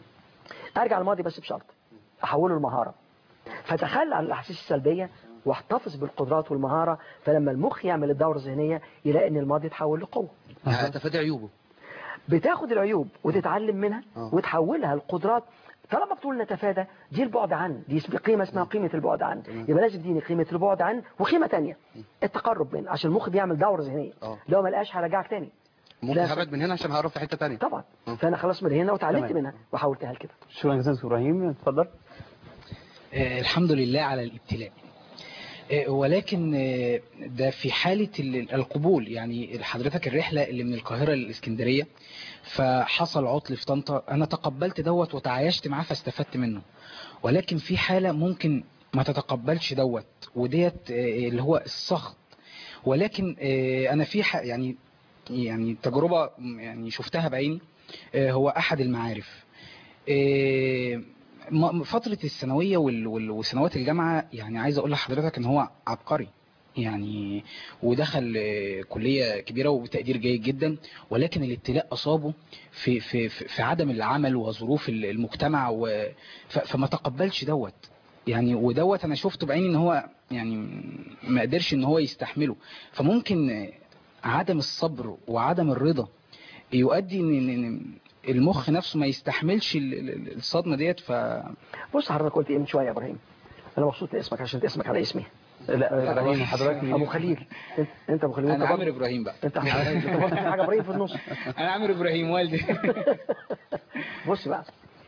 أرجع الماضي بس بشرط أحوله لمهارة، فتخلى عن الأحاسيس السلبية واحتفظ بالقدرات والمهارة. فلما المخ يعمل الدورة الذهنية يلاقي ان الماضي تحول لقوة. يعني اتفادى عيوبه. بتاخد العيوب وتتعلم منها آه. وتحولها لقدرات. طالما بتقول نتفادى، دي البعد عن، دي قيمة اسمها قيمة البعد عن. يبقى لازم دي قيمة البعد عن وقيمة تانية التقرب من، عشان المخ بيعمل دورة ذهنية. آه. لو ما لقاش هرجعك تاني. ممكن لا. هبعد من هنا عشان هعرف في حته ثانيه. طبعا. آه. فانا خلاص من هنا وتعلمت تمام. منها وحولتها لكده. شكرا جزيلا استاذ ابراهيم، اتفضل. آه، الحمد لله على الابتلاء. آه، ولكن آه، ده في حالة ال- القبول. يعني حضرتك الرحلة اللي من القاهرة للإسكندرية فحصل عطل في طنطا، أنا تقبلت دوت وتعايشت معاه فاستفدت منه. ولكن في حالة ممكن ما تتقبلش دوت، وديت آه، اللي هو السخط. ولكن آه، أنا في ح- يعني يعني تجربة يعني شفتها بعيني. آه، هو أحد المعارف. آه، م- فترة الثانوية وال- وال- وسنوات الجامعة، يعني عايز اقول لحضرتك ان هو عبقري يعني، ودخل آه، كلية كبيرة وبتقدير جيد جدا. ولكن الابتلاء اصابه في في في في عدم العمل وظروف ال- المجتمع، و- ف- فما تقبلش دوت يعني. ودوت انا شفته بعيني ان هو يعني ما قدرش ان هو يستحمله. فممكن آه، عدم الصبر وعدم الرضا يؤدي ان إن- المخ نفسه ما يستحملش ال- ال- الصدمة ديت. ف بص حضرتك قلت ايه من شوية يا ابراهيم؟ انا مبسوط لاسمك عشان انت اسمك على اسمي. لا ابراهيم حضرتك مين؟ ابو خليل. انت انت ابو خليل. انا وأنت عامر برضه- ابراهيم بقى. انت انت برضه في حاجه ابراهيم في النص. انا عامر ابراهيم والدي. بص بقى،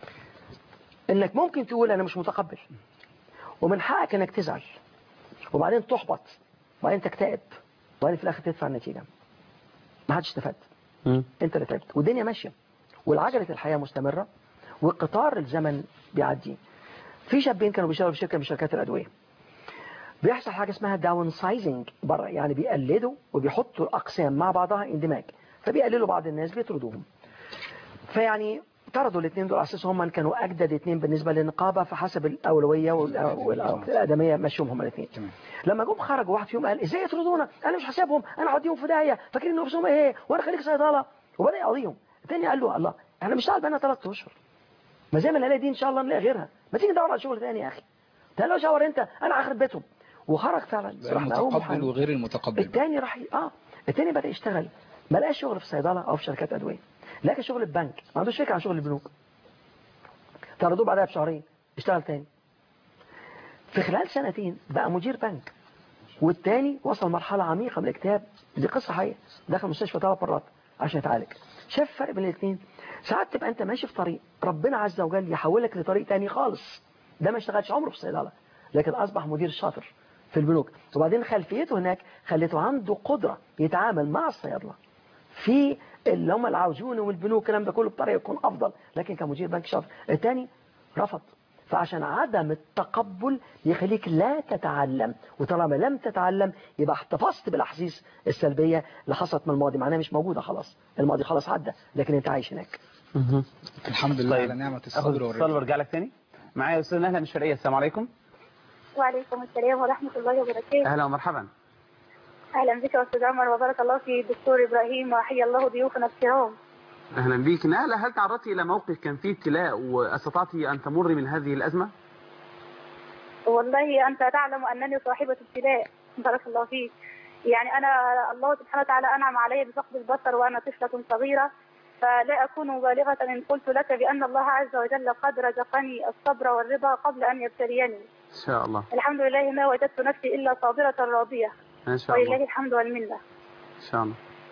انك ممكن تقول انا مش متقبل، ومن حقك انك تزعل، وبعدين تحبط، وبعدين تكتئب، وبعدين في الاخر تدفع النتيجه. ما حدش استفاد، مم. انت اللي تعبت. والدنيا ماشيه، والعجله الحياه مستمره، وقطار الزمن بيعدي. في شابين كانوا بيشتغلوا في شركه من شركات الادويه، بيحصل حاجه اسمها داون سايزنج بره، يعني بيقلدوا وبيحطوا الاقسام مع بعضها اندماج، فبيقللوا بعض الناس بيطردوهم. فيعني طردوا الاثنين دول على اساس هم كانوا اجدد اثنين بالنسبه للنقابه، فحسب الاولويه والادميه مشيهم هم الاثنين. لما جم خرجوا واحد فيهم قال ازاي يطردونا، انا مش حاسبهم، انا هوديهم في داهيه، فاكرين نفسهم ايه، وانا خليك صيدله، وبدا يقضيهم. الثاني قال له الله احنا مش شغال بقالنا ثلاث اشهر، ما زي ما نلاقي دي ان شاء الله نلاقي غيرها، ما تيجي ندور على شغل ثاني يا اخي. قال له شاور انت، انا هخرب بيتهم. وخرج فعلا. المتقبل وغير المتقبل. الثاني راح اه التاني بدأ يشتغل ما لقاش شغل في صيدلة أو في شركات أدوية، لقى شغل في بنك، ما عندوش فكرة عن شغل البنوك. طردوه بعدها بشهرين اشتغل تاني. في خلال سنتين بقى مدير بنك. والتاني وصل مرحلة عميقة من الاكتئاب، دي قصة حقيقية، دخل مستشفى ثلاث مرات عشان يتعالج. شاف الفرق بين الاثنين؟ ساعات تبقى انت ماشي في طريق ربنا عز وجل يحولك لطريق تاني خالص. ده ما اشتغلش عمره في الصيدلة لكن اصبح مدير شاطر في البنوك، وبعدين خلفيته هناك خلته عنده قدرة يتعامل مع الصيادلة في اللي هم العوزون والبنوك الكلام ده كله بطريقة يكون افضل، لكن كمدير بنك شاطر. الثاني رفض. فعشان عدم التقبل يخليك لا تتعلم، وطالما لم تتعلم يبقى احتفظت بالاحاسيس السلبيه اللي حصلت من الماضي، معناها مش موجوده خلاص، الماضي خلاص عدى لكن انت عايش هناك. الحمد لله طيب. على نعمه اخذ الصبر اتصال والرضا. وارجع لك تاني. معايا استاذ نهله من الشرقيه. السلام عليكم. وعليكم السلام ورحمه الله وبركاته. اهلا ومرحبا. اهلا بك يا استاذ عمر وبارك الله في الدكتور ابراهيم وحيا الله ضيوفنا الكرام. اهلا بيك. نهله، هل تعرضتي الى موقف كان فيه ابتلاء واستطعتي ان تمر من هذه الازمه؟ والله انت تعلم انني صاحبه ابتلاء بارك الله فيك. يعني انا الله سبحانه وتعالى انعم علي بفقد البصر وانا طفله صغيره، فلا اكون بالغه ان قلت لك بان الله عز وجل قد رزقني الصبر والرضا قبل ان يبتليني. ان شاء الله. الحمد لله ما وجدت نفسي الا صابره راضيه. ان شاء الله. ولله الحمد والمنه. ان شاء الله.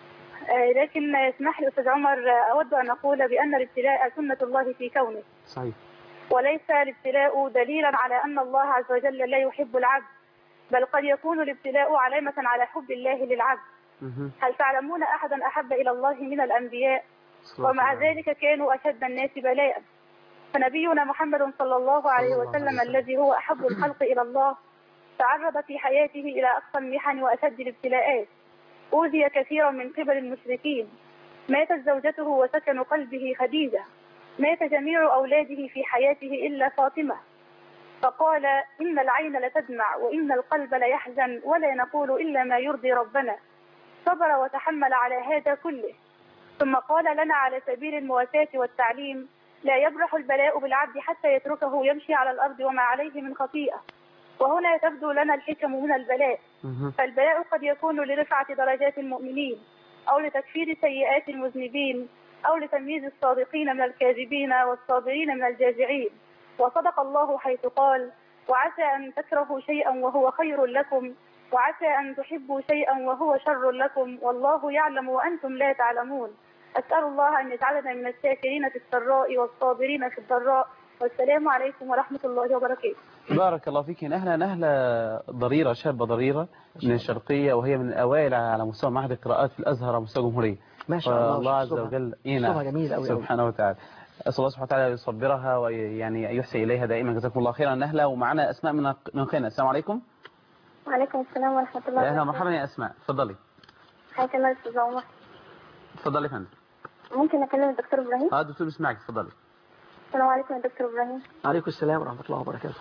آه لكن اسمح لي استاذ عمر، اود ان اقول بان الابتلاء سنه الله في كونه. صحيح. وليس الابتلاء دليلا على ان الله عز وجل لا يحب العبد، بل قد يكون الابتلاء علامه على حب الله للعبد. هل تعلمون احدا احب الى الله من الانبياء؟ ومع ذلك كانوا اشد الناس بلاء. فنبينا محمد صلى الله عليه وسلم الذي هو احب الخلق الى الله تعرض في حياته الى اقصى المحن واشد الابتلاءات. اوذي كثيرا من قبل المشركين، ماتت زوجته وسكن قلبه خديجه، مات جميع اولاده في حياته الا فاطمه، فقال ان العين لتدمع وان القلب ليحزن ولا نقول الا ما يرضي ربنا. صبر وتحمل على هذا كله، ثم قال لنا على سبيل المواساة والتعليم: لا يبرح البلاء بالعبد حتى يتركه يمشي على الأرض وما عليه من خطيئة. وهنا تبدو لنا الحكم من البلاء، فالبلاء قد يكون لرفعة درجات المؤمنين، أو لتكفير سيئات المذنبين، أو لتمييز الصادقين من الكاذبين والصابرين من الجازعين. وصدق الله حيث قال: وعسى أن تكرهوا شيئا وهو خير لكم، وعسى أن تحبوا شيئا وهو شر لكم، والله يعلم وأنتم لا تعلمون. أسأل الله أن يجعلنا من الشاكرين في السراء والصابرين في الضراء. والسلام عليكم ورحمة الله وبركاته. بارك الله فيك. نهلة نهلة ضريرة، شابة ضريرة من الشرقية، وهي من الأوائل على مستوى معهد القراءات في الأزهر على مستوى الجمهورية. ما شاء الله. الله عز وجل إينا جميل أوي سبحانه وتعالى. أسأل الله سبحانه وتعالى يصبرها ويعني يحسن إليها دائما. جزاكم الله خيرا نهلة. ومعنا أسماء من من قنا. السلام عليكم. وعليكم السلام ورحمة الله وبركاته. أهلا ومرحبا يا أسماء، تفضلي. حياك الله أستاذ عمر. تفضلي يا فندم. ممكن أكلم الدكتور إبراهيم؟ اه دكتور بسمعك، تفضلي. السلام عليكم يا دكتور إبراهيم. وعليكم السلام ورحمة الله وبركاته.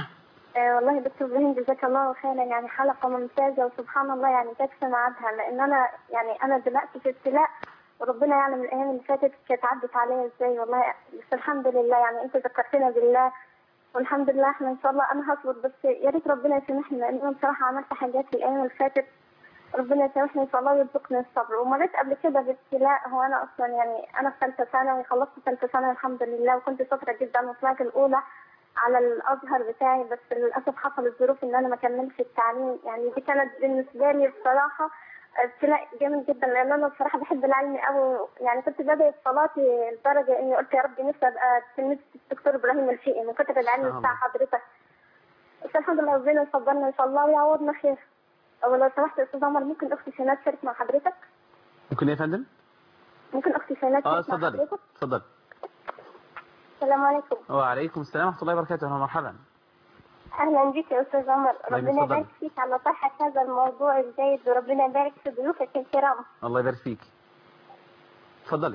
آه والله يا دكتور إبراهيم جزاك الله خيرا، يعني حلقة ممتازة وسبحان الله يعني تكفي ميعادها، لأن أنا يعني أنا دلوقتي في ابتلاء وربنا يعلم الأيام اللي فاتت كانت عدت عليا إزاي والله، بس الحمد لله يعني أنت ذكرتنا بالله والحمد لله. احنا ان شاء الله انا هصبر، بس يا ريت ربنا يسامحني لان انا بصراحه عملت حاجات في الايام اللي فاتت. ربنا يسامحني ان شاء الله ويرزقني الصبر. ومريت قبل كده بابتلاء، هو انا اصلا يعني انا في ثالثه ثانوي، خلصت ثالثه ثانوي الحمد لله وكنت شاطره جدا وطلعت الاولى على الازهر بتاعي، بس للاسف حصلت ظروف ان انا ما كملتش التعليم. يعني دي كانت بالنسبه لي بصراحه ابتلاء جامد جدا، لان انا بصراحه بحب العلم قوي. يعني كنت بدأت صلاتي لدرجه اني قلت يا رب نفسي ابقى تلميذ الدكتور ابراهيم الفقي من كتر العلم بتاع حضرتك. بس الحمد لله ربنا يصبرنا ان شاء الله ويعوضنا خير. او لو سمحت يا استاذ عمر ممكن اختي شيماء تشارك مع حضرتك؟ ممكن ايه يا فندم؟ ممكن اختي شيماء اه تشارك مع اتفضلي حضرتك؟ اتفضلي. السلام عليكم. وعليكم السلام ورحمه الله وبركاته. اهلا ومرحبا. اهلا بك يا استاذ عمر، ربنا اتفضلي. يبارك فيك على صحه هذا الموضوع الجيد، وربنا يبارك في ضيوفك الكرام. الله يبارك فيك. اتفضلي.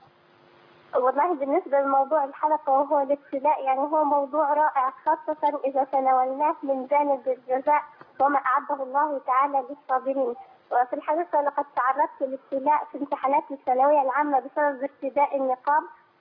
والله بالنسبة لموضوع الحلقة وهو الابتلاء، يعني هو موضوع رائع خاصة إذا تناولناه من جانب الجزاء وما أعده الله تعالى للصابرين. وفي الحقيقة لقد تعرضت للابتلاء في امتحانات الثانوية العامة بسبب ارتداء النقاب،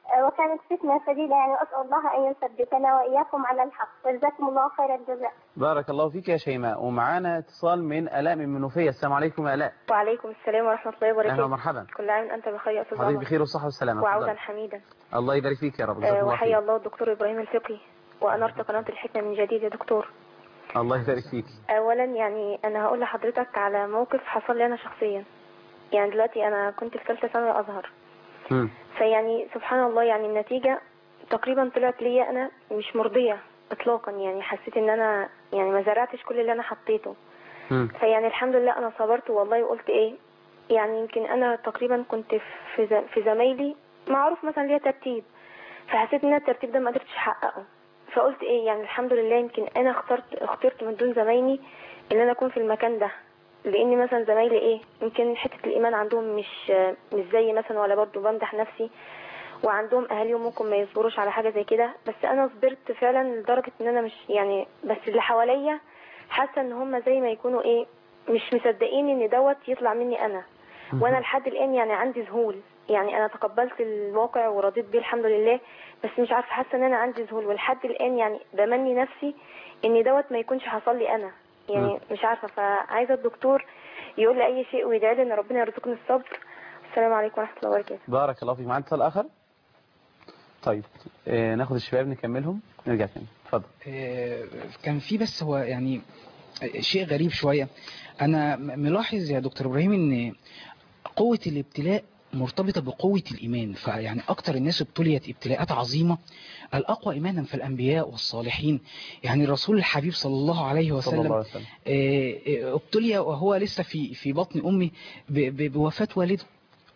وكانت فتنة شديدة يعني، وأسأل الله أن يثبتنا وإياكم على الحق، وجزاكم الله خير الجزاء. بارك الله فيك يا شيماء. ومعانا اتصال من آلاء من منوفية. السلام عليكم يا آلاء. وعليكم السلام ورحمة الله وبركاته. أهلا ومرحبا. كل عام أنت بخير يا أستاذ حبيبي عمر. بخير والصحة والسلامة. وعودا حميدا. الله يبارك فيك يا رب. جزاك أه الله وحيا خير. الله الدكتور إبراهيم الفقي وأنرت قناة الحكمة من جديد يا دكتور. الله يبارك فيك. أولا يعني أنا هقول لحضرتك على موقف حصل لي أنا شخصيا. يعني دلوقتي أنا كنت في ثالثة ثانوي أزهر. م. فيعني سبحان الله يعني النتيجة تقريبا طلعت لي أنا مش مرضية إطلاقا. يعني حسيت إن أنا يعني ما زرعتش كل اللي أنا حطيته. م. فيعني الحمد لله أنا صبرت والله وقلت إيه يعني يمكن أنا تقريبا كنت في في زمايلي معروف مثلا ليا ترتيب، فحسيت إن الترتيب ده ما قدرتش أحققه. فقلت إيه يعني الحمد لله يمكن أنا اخترت اخترت من دون زمايلي إن أنا أكون في المكان ده، لأني مثلا زمايلي إيه يمكن حتة الإيمان عندهم مش مش زي مثلا، ولا برضو بمدح نفسي، وعندهم أهاليهم ممكن ما يصبروش على حاجة زي كده، بس أنا صبرت فعلا لدرجة إن أنا مش يعني بس اللي حواليا حاسة إن هم زي ما يكونوا إيه مش مصدقين إن دوت يطلع مني أنا. وأنا لحد الآن يعني عندي ذهول، يعني أنا تقبلت الواقع ورضيت بيه الحمد لله، بس مش عارفة حاسة إن أنا عندي ذهول، ولحد الآن يعني بمني نفسي إن دوت ما يكونش حصل لي أنا، يعني مش عارفة. فعايزة الدكتور يقول لي أي شيء ويدعي لي إن ربنا يرزقني الصبر. السلام عليكم ورحمة الله وبركاته. بارك الله فيك. معانا اتصال آخر. طيب آه ناخد الشباب نكملهم نرجع تاني. اتفضل. آه كان في بس هو يعني شيء غريب شوية. أنا ملاحظ يا دكتور إبراهيم إن قوة الابتلاء مرتبطة بقوة الإيمان، فيعني أكتر الناس ابتليت ابتلاءات عظيمة الأقوى إيمانا في الأنبياء والصالحين. يعني الرسول الحبيب صلى الله عليه وسلم ابتلي وهو لسه في في بطن أمه بوفاة والده،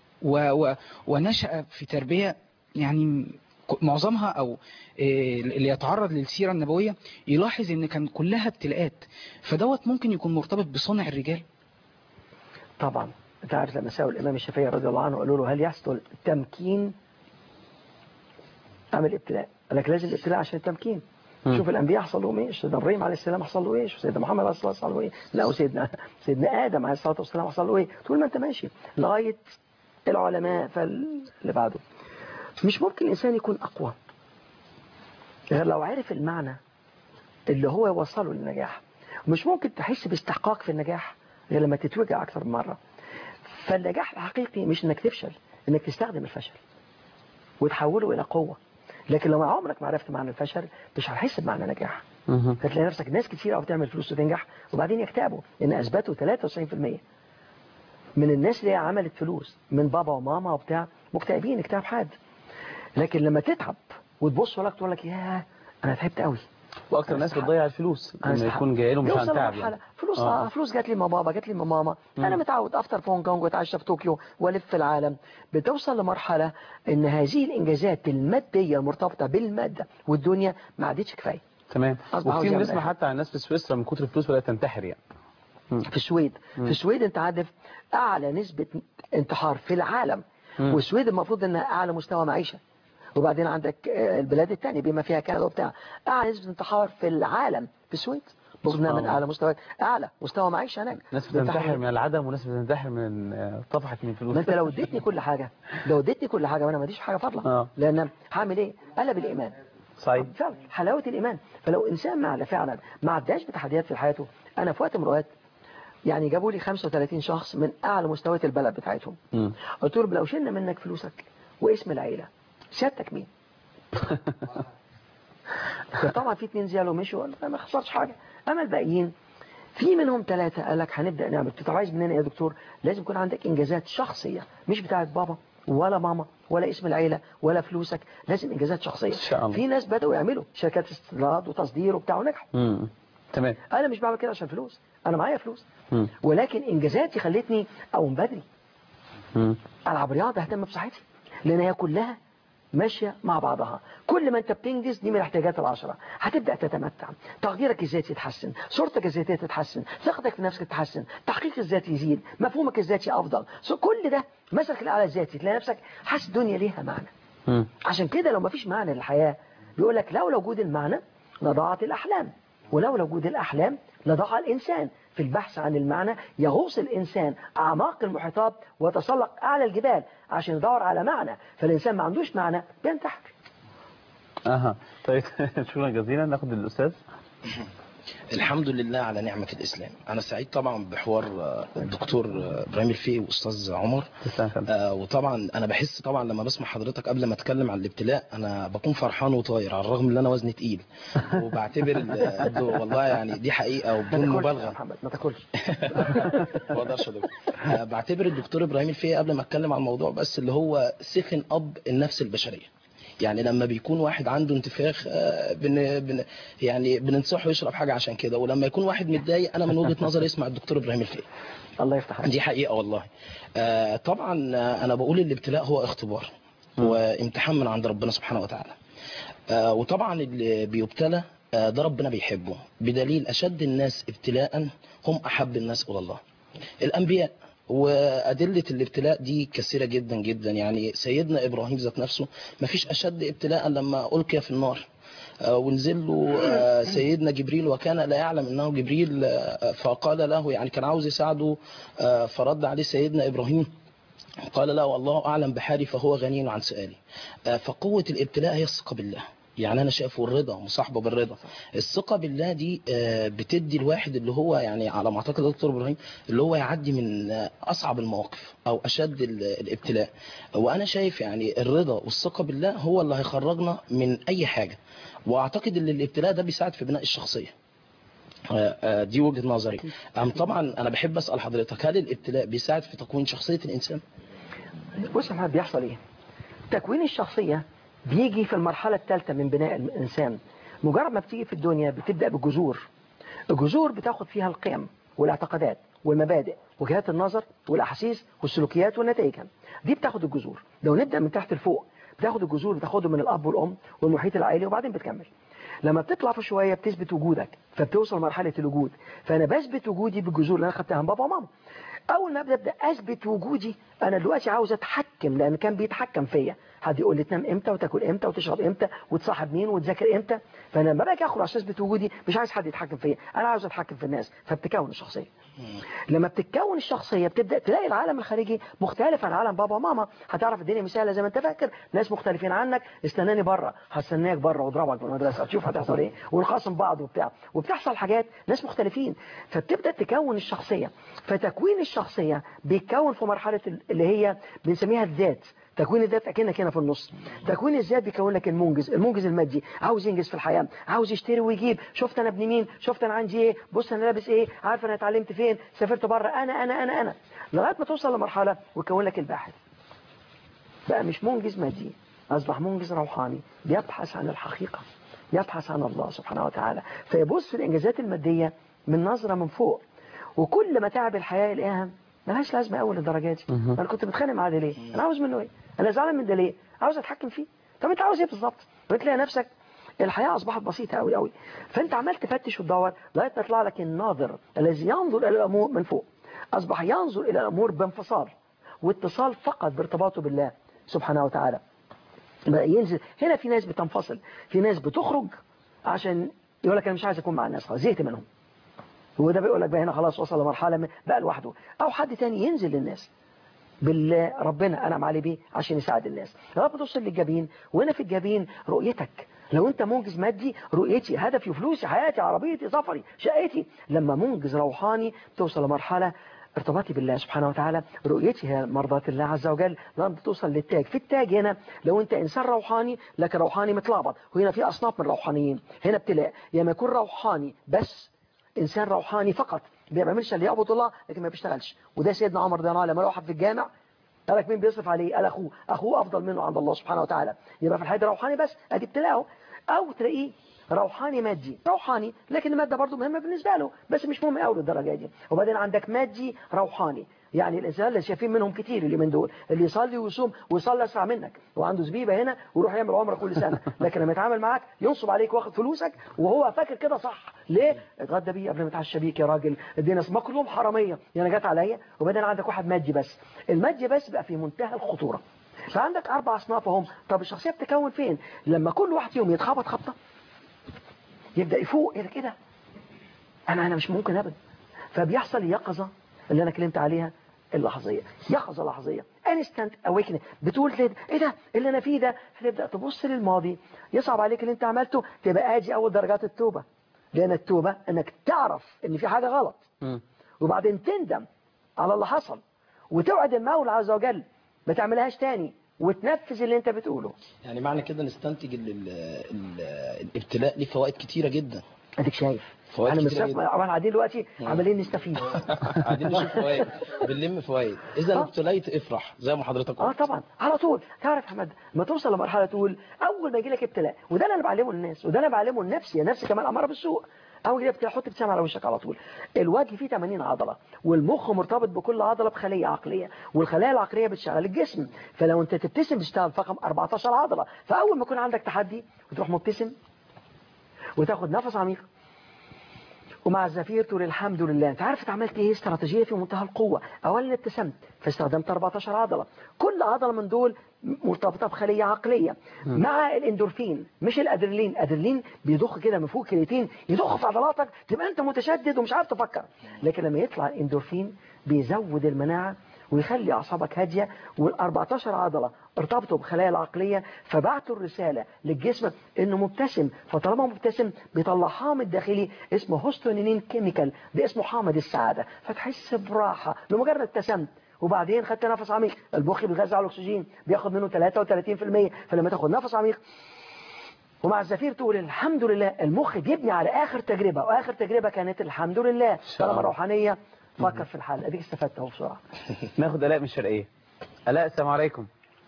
ونشأ في تربية يعني معظمها أو اللي يتعرض للسيرة النبوية يلاحظ إن كان كلها ابتلاءات، فدوت ممكن يكون مرتبط بصنع الرجال. طبعا انت عارف لما سألوا الإمام الشافعي رضي الله عنه قالوا له هل يحصل تمكين أم الابتلاء؟ قال لك لازم الابتلاء عشان التمكين. م. شوف الأنبياء حصل لهم ايش، سيدنا إبراهيم عليه السلام حصل له ايش، وسيدنا محمد عليه الصلاة والسلام حصل له ايه، لا وسيدنا سيدنا آدم عليه الصلاة والسلام حصل له ايه. طول ما انت ماشي لغاية العلماء فاللي بعده. مش ممكن الإنسان يكون أقوى غير لو عرف المعنى اللي هو يوصله للنجاح. مش ممكن تحس باستحقاق في النجاح غير لما تتوجع أكثر من مرة. فالنجاح الحقيقي مش انك تفشل، انك تستخدم الفشل وتحوله الى قوة. لكن لو عمرك ما عرفت معنى الفشل مش هتحس بمعنى نجاح. هتلاقي نفسك ناس كتير قوي بتعمل فلوس وتنجح وبعدين يكتئبوا، ان اثبتوا ثلاثة وتسعين بالمئة من الناس اللي عملت فلوس من بابا وماما وبتاع مكتئبين اكتئاب حاد. لكن لما تتعب وتبص وراك تقول لك ياه انا تعبت قوي. واكتر الناس بتضيع الفلوس لما يكون جاي له مش عن تعب يعني. فلوس آه. آه فلوس جات لي من بابا جات لي من ماما. م. انا متعود افطر في هونج كونج واتعشى في طوكيو والف في العالم. بتوصل لمرحله ان هذه الانجازات الماديه المرتبطه بالماده والدنيا ما عادتش كفايه. تمام. وفي بنسمع حتى عن الناس في سويسرا من كتر الفلوس بدات تنتحر يعني. م. في السويد م. في السويد انت عارف اعلى نسبه انتحار في العالم. م. والسويد المفروض انها اعلى مستوى معيشه. وبعدين عندك البلاد الثانية بما فيها كندا وبتاع أعلى نسبة انتحار في العالم في السويد. بغضنا من أعلى مستوى أعلى مستوى معيشة هناك. ناس بتنتحر من العدم وناس بتنتحر من طفحت من الفلوس. ما أنت لو اديتني كل حاجة لو اديتني كل حاجة وأنا ما اديش حاجة فاضلة آه. لأن هعمل إيه؟ قلب الإيمان. صحيح. فعلا حلاوة الإيمان. فلو إنسان ما فعلا ما عداش بتحديات في حياته. أنا في وقت من الأوقات يعني جابوا لي خمسة وثلاثين شخص من أعلى مستويات البلد بتاعتهم. م. قلت له لو شلنا منك فلوسك واسم العيلة سيادتك مين؟ طبعا في اتنين زيالوا مشوا ما خسرش حاجة. اما الباقيين في منهم ثلاثة قال لك هنبدأ نعمل. انت عايز مننا يا دكتور لازم يكون عندك انجازات شخصية مش بتاعت بابا ولا ماما ولا اسم العيلة ولا فلوسك. لازم انجازات شخصية. في ناس بدأوا يعملوا شركات استيراد وتصدير وبتاع ونجحوا. تمام. انا مش بعمل كده عشان فلوس، انا معايا فلوس مم. ولكن انجازاتي خلتني اقوم بدري مم. العب رياضة اهتم بصحتي لان هي كلها ماشية مع بعضها. كل ما انت بتنجز دي من الاحتياجات العشرة هتبدأ تتمتع. تقديرك الذاتي يتحسن، صورتك الذاتية تتحسن، ثقتك في نفسك تتحسن، تحقيق الذاتي يزيد، مفهومك الذاتي افضل. كل ده مسك الاعلى الذاتي تلاقي نفسك حاسس الدنيا ليها معنى. م. عشان كده لو ما فيش معنى للحياة بيقول لك لولا وجود المعنى لضاعت الاحلام. ولولا وجود الأحلام لضاع الإنسان في البحث عن المعنى، يغوص الإنسان أعماق المحيطات ويتسلق أعلى الجبال عشان يدور على معنى، فالإنسان ما عندوش معنى بينتحر. أها طيب شكرا جزيلا. ناخد الأستاذ. الحمد لله على نعمة الإسلام. أنا سعيد طبعا بحوار الدكتور إبراهيم الفقي وأستاذ عمر. آه وطبعا أنا بحس طبعا لما بسمع حضرتك قبل ما أتكلم عن الابتلاء أنا بكون فرحان وطاير، على الرغم إن أنا وزني تقيل وبعتبر والله يعني دي حقيقة وبدون مبالغة. محمد ما تاكلش. ما اقدرش آه بعتبر الدكتور إبراهيم الفقي قبل ما أتكلم عن الموضوع بس اللي هو سفن أب النفس البشرية. يعني لما بيكون واحد عنده انتفاخ بن بن يعني بننصحه يشرب حاجة عشان كده، ولما يكون واحد متضايق أنا من وجهة نظري اسمع الدكتور إبراهيم الفقي. الله يفتح عليك. دي حقيقة والله. آه طبعا أنا بقول الابتلاء هو اختبار وامتحان من عند ربنا سبحانه وتعالى. آه وطبعا اللي بيبتلى آه ده ربنا بيحبه، بدليل أشد الناس ابتلاء هم أحب الناس إلى الله، الأنبياء. وأدلة الابتلاء دي كثيرة جدا جدا. يعني سيدنا إبراهيم ذات نفسه ما فيش أشد ابتلاء لما ألقي في النار ونزل له سيدنا جبريل وكان لا يعلم أنه جبريل، فقال له يعني كان عاوز يساعده فرد عليه سيدنا إبراهيم قال لا والله أعلم بحالي فهو غني عن سؤالي. فقوة الابتلاء هي الثقة بالله. يعني أنا شايفه الرضا مصاحبة بالرضا. الثقة بالله دي بتدي الواحد اللي هو يعني على ما أعتقد دكتور إبراهيم اللي هو يعدي من أصعب المواقف أو أشد الابتلاء. وأنا شايف يعني الرضا والثقة بالله هو اللي هيخرجنا من أي حاجة. وأعتقد أن الابتلاء ده بيساعد في بناء الشخصية. دي وجهة نظري. أم طبعا أنا بحب أسأل حضرتك هل الابتلاء بيساعد في تكوين شخصية الإنسان؟ بص يا محمد بيحصل إيه؟ تكوين الشخصية بيجي في المرحلة الثالثة من بناء الإنسان. مجرد ما بتيجي في الدنيا بتبدأ بالجذور. الجذور بتاخد فيها القيم والاعتقادات والمبادئ وجهات النظر والأحاسيس والسلوكيات والنتائج. دي بتاخد الجذور. لو نبدأ من تحت لفوق بتاخد الجذور بتاخده من الأب والأم والمحيط العائلي وبعدين بتكمل. لما بتطلع في شوية بتثبت وجودك فبتوصل مرحلة الوجود. فأنا بثبت وجودي بالجذور اللي أنا خدتها من بابا وماما. أول ما أبدأ أثبت وجودي أنا دلوقتي عاوز أتحكم لأن كان بيتحكم فيا. حد يقول لي تنام إمتى وتاكل إمتى وتشرب إمتى وتصاحب مين وتذاكر إمتى. فأنا لما باجي أخرج عشان أثبت وجودي مش عايز حد يتحكم فيا، أنا عاوز أتحكم في الناس. فبتكون الشخصية. لما بتتكون الشخصية بتبدأ تلاقي العالم الخارجي مختلف عن عالم بابا وماما. هتعرف الدنيا مثالة زي ما انت فاكر، ناس مختلفين عنك. استناني بره هستناك بره واضربك بالمدرسة تشوف هتحصل ايه ونخاصم بعض وبتاع وبتحصل حاجات. ناس مختلفين فبتبدأ تكون الشخصية. فتكوين الشخصية بيتكون في مرحلة اللي هي بنسميها الذات. تكوين الذات اكنك هنا في النص. تكوين الذات بيكون لك المنجز، المنجز المادي، عاوز ينجز في الحياة، عاوز يشتري ويجيب، شفت انا ابن مين، شفت انا عندي ايه، بص انا لابس ايه، عارف انا اتعلمت فين، سافرت بره، انا انا انا انا لغايه ما توصل لمرحله ويكون لك الباحث. بقى مش منجز مادي، اصبح منجز روحاني بيبحث عن الحقيقة، يبحث عن الله سبحانه وتعالى. فيبص الانجازات المادية من نظرة من فوق. وكل ما تعب الحياة يلاقيها ملهاش لازمة أول الدرجات دي. أنا كنت بتخانق معاه ده ليه؟ أنا عاوز منه إيه؟ أنا زعلان من ده ليه؟ عاوز أتحكم فيه. طب أنت عاوز إيه بالظبط؟ وتلاقي نفسك الحياة أصبحت بسيطة أوي أوي. فأنت عمال تفتش وتدور لغاية ما يطلع لك الناظر الذي ينظر إلى الأمور من فوق. أصبح ينظر إلى الأمور بانفصال واتصال فقط بارتباطه بالله سبحانه وتعالى. بقى ينزل هنا. في ناس بتنفصل، في ناس بتخرج عشان يقول لك أنا مش عايز أكون مع الناس، خلاص زهقت منهم. وده بيقول لك بقى هنا خلاص وصل لمرحلة بقى لوحده. أو حد تاني ينزل للناس بالله ربنا أنعم عليه بيه عشان يساعد الناس. لغاية ما توصل للجبين. وهنا في الجبين رؤيتك. لو أنت منجز مادي رؤيتي، هدفي، فلوسي، حياتي، عربيتي، سفري، شقتي. لما منجز روحاني توصل لمرحلة ارتباطي بالله سبحانه وتعالى، رؤيتي هي مرضاة الله عز وجل. لما توصل للتاج. في التاج هنا لو انت انسان روحاني لكن روحاني متلخبط. وهنا في اصناف من الروحانيين. هنا ابتلاء يا ما يكون روحاني بس انسان روحاني فقط ما بيعملش اللي يعبد الله لكن ما بيشتغلش. وده سيدنا عمر رضي الله عنه لما راح في الجامع قال لك مين بيصرف عليه؟ قال اخوه. اخوه افضل منه عند الله سبحانه وتعالى. يبقى في الحياه روحاني بس ادي ابتلاءه. او تلاقيه روحاني مادي، روحاني لكن المادة برضو مهمة بالنسبة له بس مش مهم قوي للدرجة دي. وبعدين عندك مادي روحاني، يعني الإنسان اللي شايفين منهم كتير اللي من دول اللي يصلي ويصوم ويصلي أسرع منك وعنده زبيبة هنا ويروح يعمل عمره كل سنة، لكن لما يتعامل معاك ينصب عليك واخد فلوسك وهو فاكر كده صح. ليه؟ اتغدى بيه قبل ما يتعشى بيك يا راجل، ادينا اسمك كلهم حرامية يعني جت عليا. وبعدين عندك واحد مادي بس. المادي بس بقى في منتهى الخطورة. فعندك أربع أصناف هم. طب الشخصية بتكون فين؟ لما كل واحد فيهم يتخبط خبطة يبدأ يفوق إيه ده كده انا انا مش ممكن ابدا. فبيحصل يقظه اللي انا كلمت عليها اللحظيه، يقظه لحظيه instant awakening. بتقول كده ايه ده اللي انا فيه ده؟ فتبدا تبص للماضي، يصعب عليك اللي انت عملته، تبقى ادي اول درجات التوبه. لان التوبه انك تعرف ان في حاجه غلط م. وبعدين تندم على اللي حصل وتوعد المولى عز وجل ما تعملهاش تاني وتنفذ اللي انت بتقوله. يعني معنى كده نستنتج ال ال ال الابتلاء ليه فوائد كتيره جدا. اديك شايف انا مش احنا قاعدين دلوقتي عمالين نستفيد قاعدين نشوف فوائد بنلم فوائد. اذا آه. ابتليت افرح زي ما حضرتك قلت. اه طبعا على طول. تعرف يا احمد ما توصل لمرحله تقول اول ما يجي لك ابتلاء، وده اللي انا بعلمه للناس وده اللي بعلمه لنفسي، نفسي كمان اماره بالسوء. اول كده ابتلاء حط ابتسامه على وشك على طول. الوجه فيه ثمانين عضله والمخ مرتبط بكل عضله بخليه عقليه، والخلايا العقليه بتشغل الجسم. فلو انت تبتسم بتشتغل فقط أربعتاشر عضله. فاول ما يكون عندك تحدي وتروح مبتسم وتاخد نفس عميق ومع الزفير تقول الحمد لله. انت عارف عملت ايه؟ استراتيجيه في منتهى القوه. اولا ابتسمت فاستخدمت أربعتاشر عضله، كل عضله من دول مرتبطه بخليه عقليه م. مع الاندورفين مش الادرينالين. الادرينالين بيضخ كده من فوق كرياتين يضخ في عضلاتك تبقى انت متشدد ومش عارف تفكر. لكن لما يطلع الاندورفين بيزود المناعه ويخلي اعصابك هاديه. وال14 عضله ارتبطوا بخلايا العقليه فبعتوا الرساله للجسم انه مبتسم. فطالما مبتسم بيطلع حامض داخلي اسمه هوستونينين كيميكال، ده اسمه حامض السعاده. فتحس براحه لمجرد ابتسمت. وبعدين خدت نفس عميق، المخ بيغذى على الاكسجين بياخد منه ثلاثة وثلاثين بالمية. فلما تاخد نفس عميق ومع الزفير تقول الحمد لله، المخ بيبني على اخر تجربه، واخر تجربه كانت الحمد لله. طالما روحانيه فكر في الحل. اديك استفدت اهو بسرعه. ناخد الاء من الشرقيه. الاء السلام عليكم.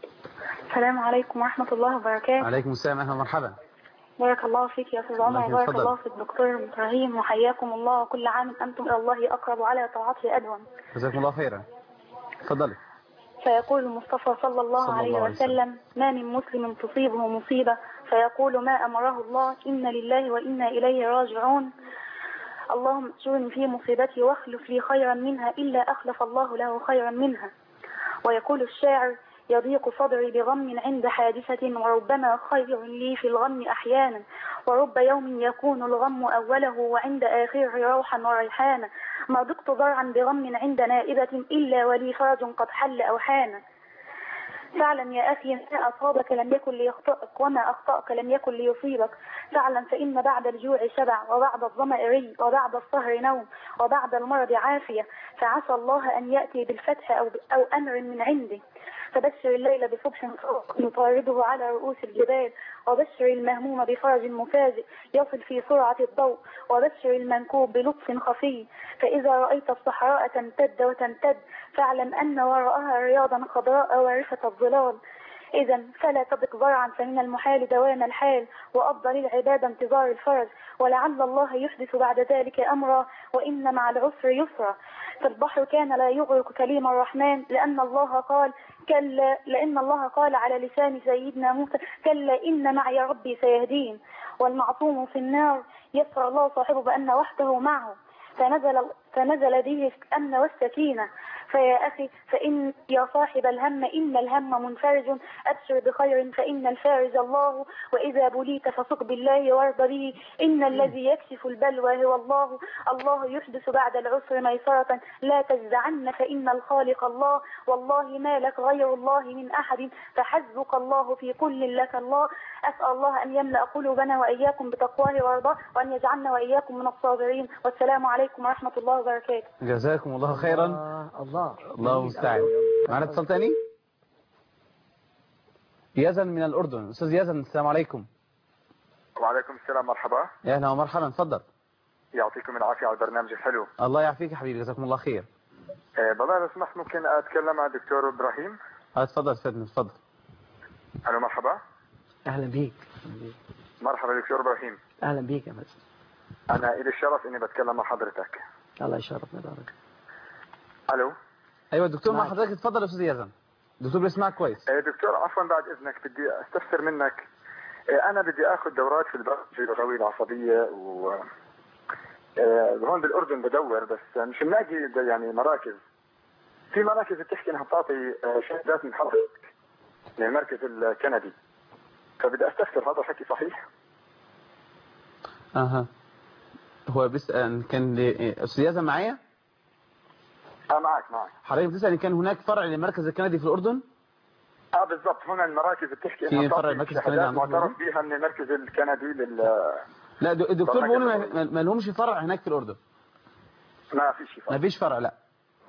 السلام عليكم ورحمه الله وبركاته. وعليكم السلام، اهلا ومرحبا. بارك الله فيك يا استاذ عمر وبارك الله في الدكتور ابراهيم وحياكم الله، وكل عام انتم الى الله اقرب وعلى طاعته ادوم. جزاكم الله خيرا. اتفضلي. فيقول المصطفى صلى الله صلى عليه الله وسلم: ما من مسلم تصيبه مصيبه فيقول ما امره الله إن لله وإنا اليه راجعون، اللهم اجرني في مصيبتي واخلف لي خيرا منها إلا أخلف الله له خيرا منها. ويقول الشاعر: يضيق صدري بغم عند حادثة وربما خير لي في الغم أحيانا، ورب يوم يكون الغم أوله وعند آخره روحا وريحانا، ما ضقت ضرعا بغم عند نائبة إلا ولي فرج قد حل أو حانا. فاعلم يا أخي ما أصابك لم يكن ليخطئك وما أخطأك لم يكن ليصيبك. فاعلم فإن بعد الجوع شبع وبعد الظمأ ري وبعد السهر نوم وبعد المرض عافية، فعسى الله أن يأتي بالفتح أو, أو أمر من عنده. فبشر الليل بصبح يطارده على رؤوس الجبال، وبشر المهموم بفرج مفاجئ يصل في سرعة الضوء، وبشر المنكوب بلطف خفي. فإذا رأيت الصحراء تمتد وتمتد فاعلم أن وراءها رياضا خضراء وارفة الظلال. إذا فلا تضق ضرعا فمن المحال دوام الحال، وأفضل العبادة انتظار الفرج، ولعل الله يحدث بعد ذلك أمرا وإن مع العسر يسرا. فالبحر كان لا يغرق كليم الرحمن لأن الله قال كلا لأن الله قال على لسان سيدنا موسى كلا إن معي ربي سيهدين. والمعصوم في النار يسر الله صاحبه بأن وحده معه، فنزل, فنزل به الأمن والسكينة. فيا أخي فإن يا صاحب الهم إن الهم منفرج، أبشر بخير فإن الفارج الله، وإذا بليت فثق بالله وارض به، إن الذي يكشف البلوى هو الله، الله يحدث بعد العسر ميسرة، لا تجزعن فإن الخالق الله، والله ما لك غير الله من أحد، فحسبك الله في كل لك الله. أسأل الله أن يملأ قلوبنا وإياكم بتقواه ورضاه، وأن يجعلنا وإياكم من الصابرين. والسلام عليكم ورحمة الله وبركاته. جزاكم الله خيرا. الله الله المستعان. معنا اتصال تاني. يزن من الأردن. أستاذ يزن السلام عليكم. وعليكم السلام، مرحبا. يا أهلا ومرحبا، اتفضل. يعطيكم العافية على البرنامج الحلو. الله يعافيك يا حبيبي، جزاكم الله خير. أه بالله لو سمحت ممكن أتكلم مع الدكتور إبراهيم؟ اه اتفضل سيدنا اتفضل. ألو مرحبا. أهلا بيك. مرحبا دكتور إبراهيم. أهلا بيك يا مجد. أنا إلي الشرف إني بتكلم مع حضرتك. الله يشرفنا دارك. ألو. أيوة الدكتور مع حضرتك، اتفضل يا أستاذ يزن. الدكتور بيسمعك كويس. أه دكتور عفوا بعد إذنك بدي أستفسر منك. أه أنا بدي آخذ دورات في البرمجة اللغوية العصبية و أه هون بالأردن بدور بس مش ملاقي يعني مراكز. في مراكز بتحكي انها بتعطي شهادات من حضرتك من المركز الكندي، فبدي استفسر هذا الحكي صحيح؟ اها هو بيسأل كان أستاذة معايا؟ اه معك معك. حضرتك بتسأل إن كان هناك فرع للمركز الكندي في الأردن؟ اه بالضبط. هنا المراكز بتحكي في انها فرع المركز الكندي شهادات معترف بها من المركز الكندي لل لا الدكتور بيقول ما, ما لهمش فرع هناك في الأردن. ما فيش فرع. ما فيش فرع لا.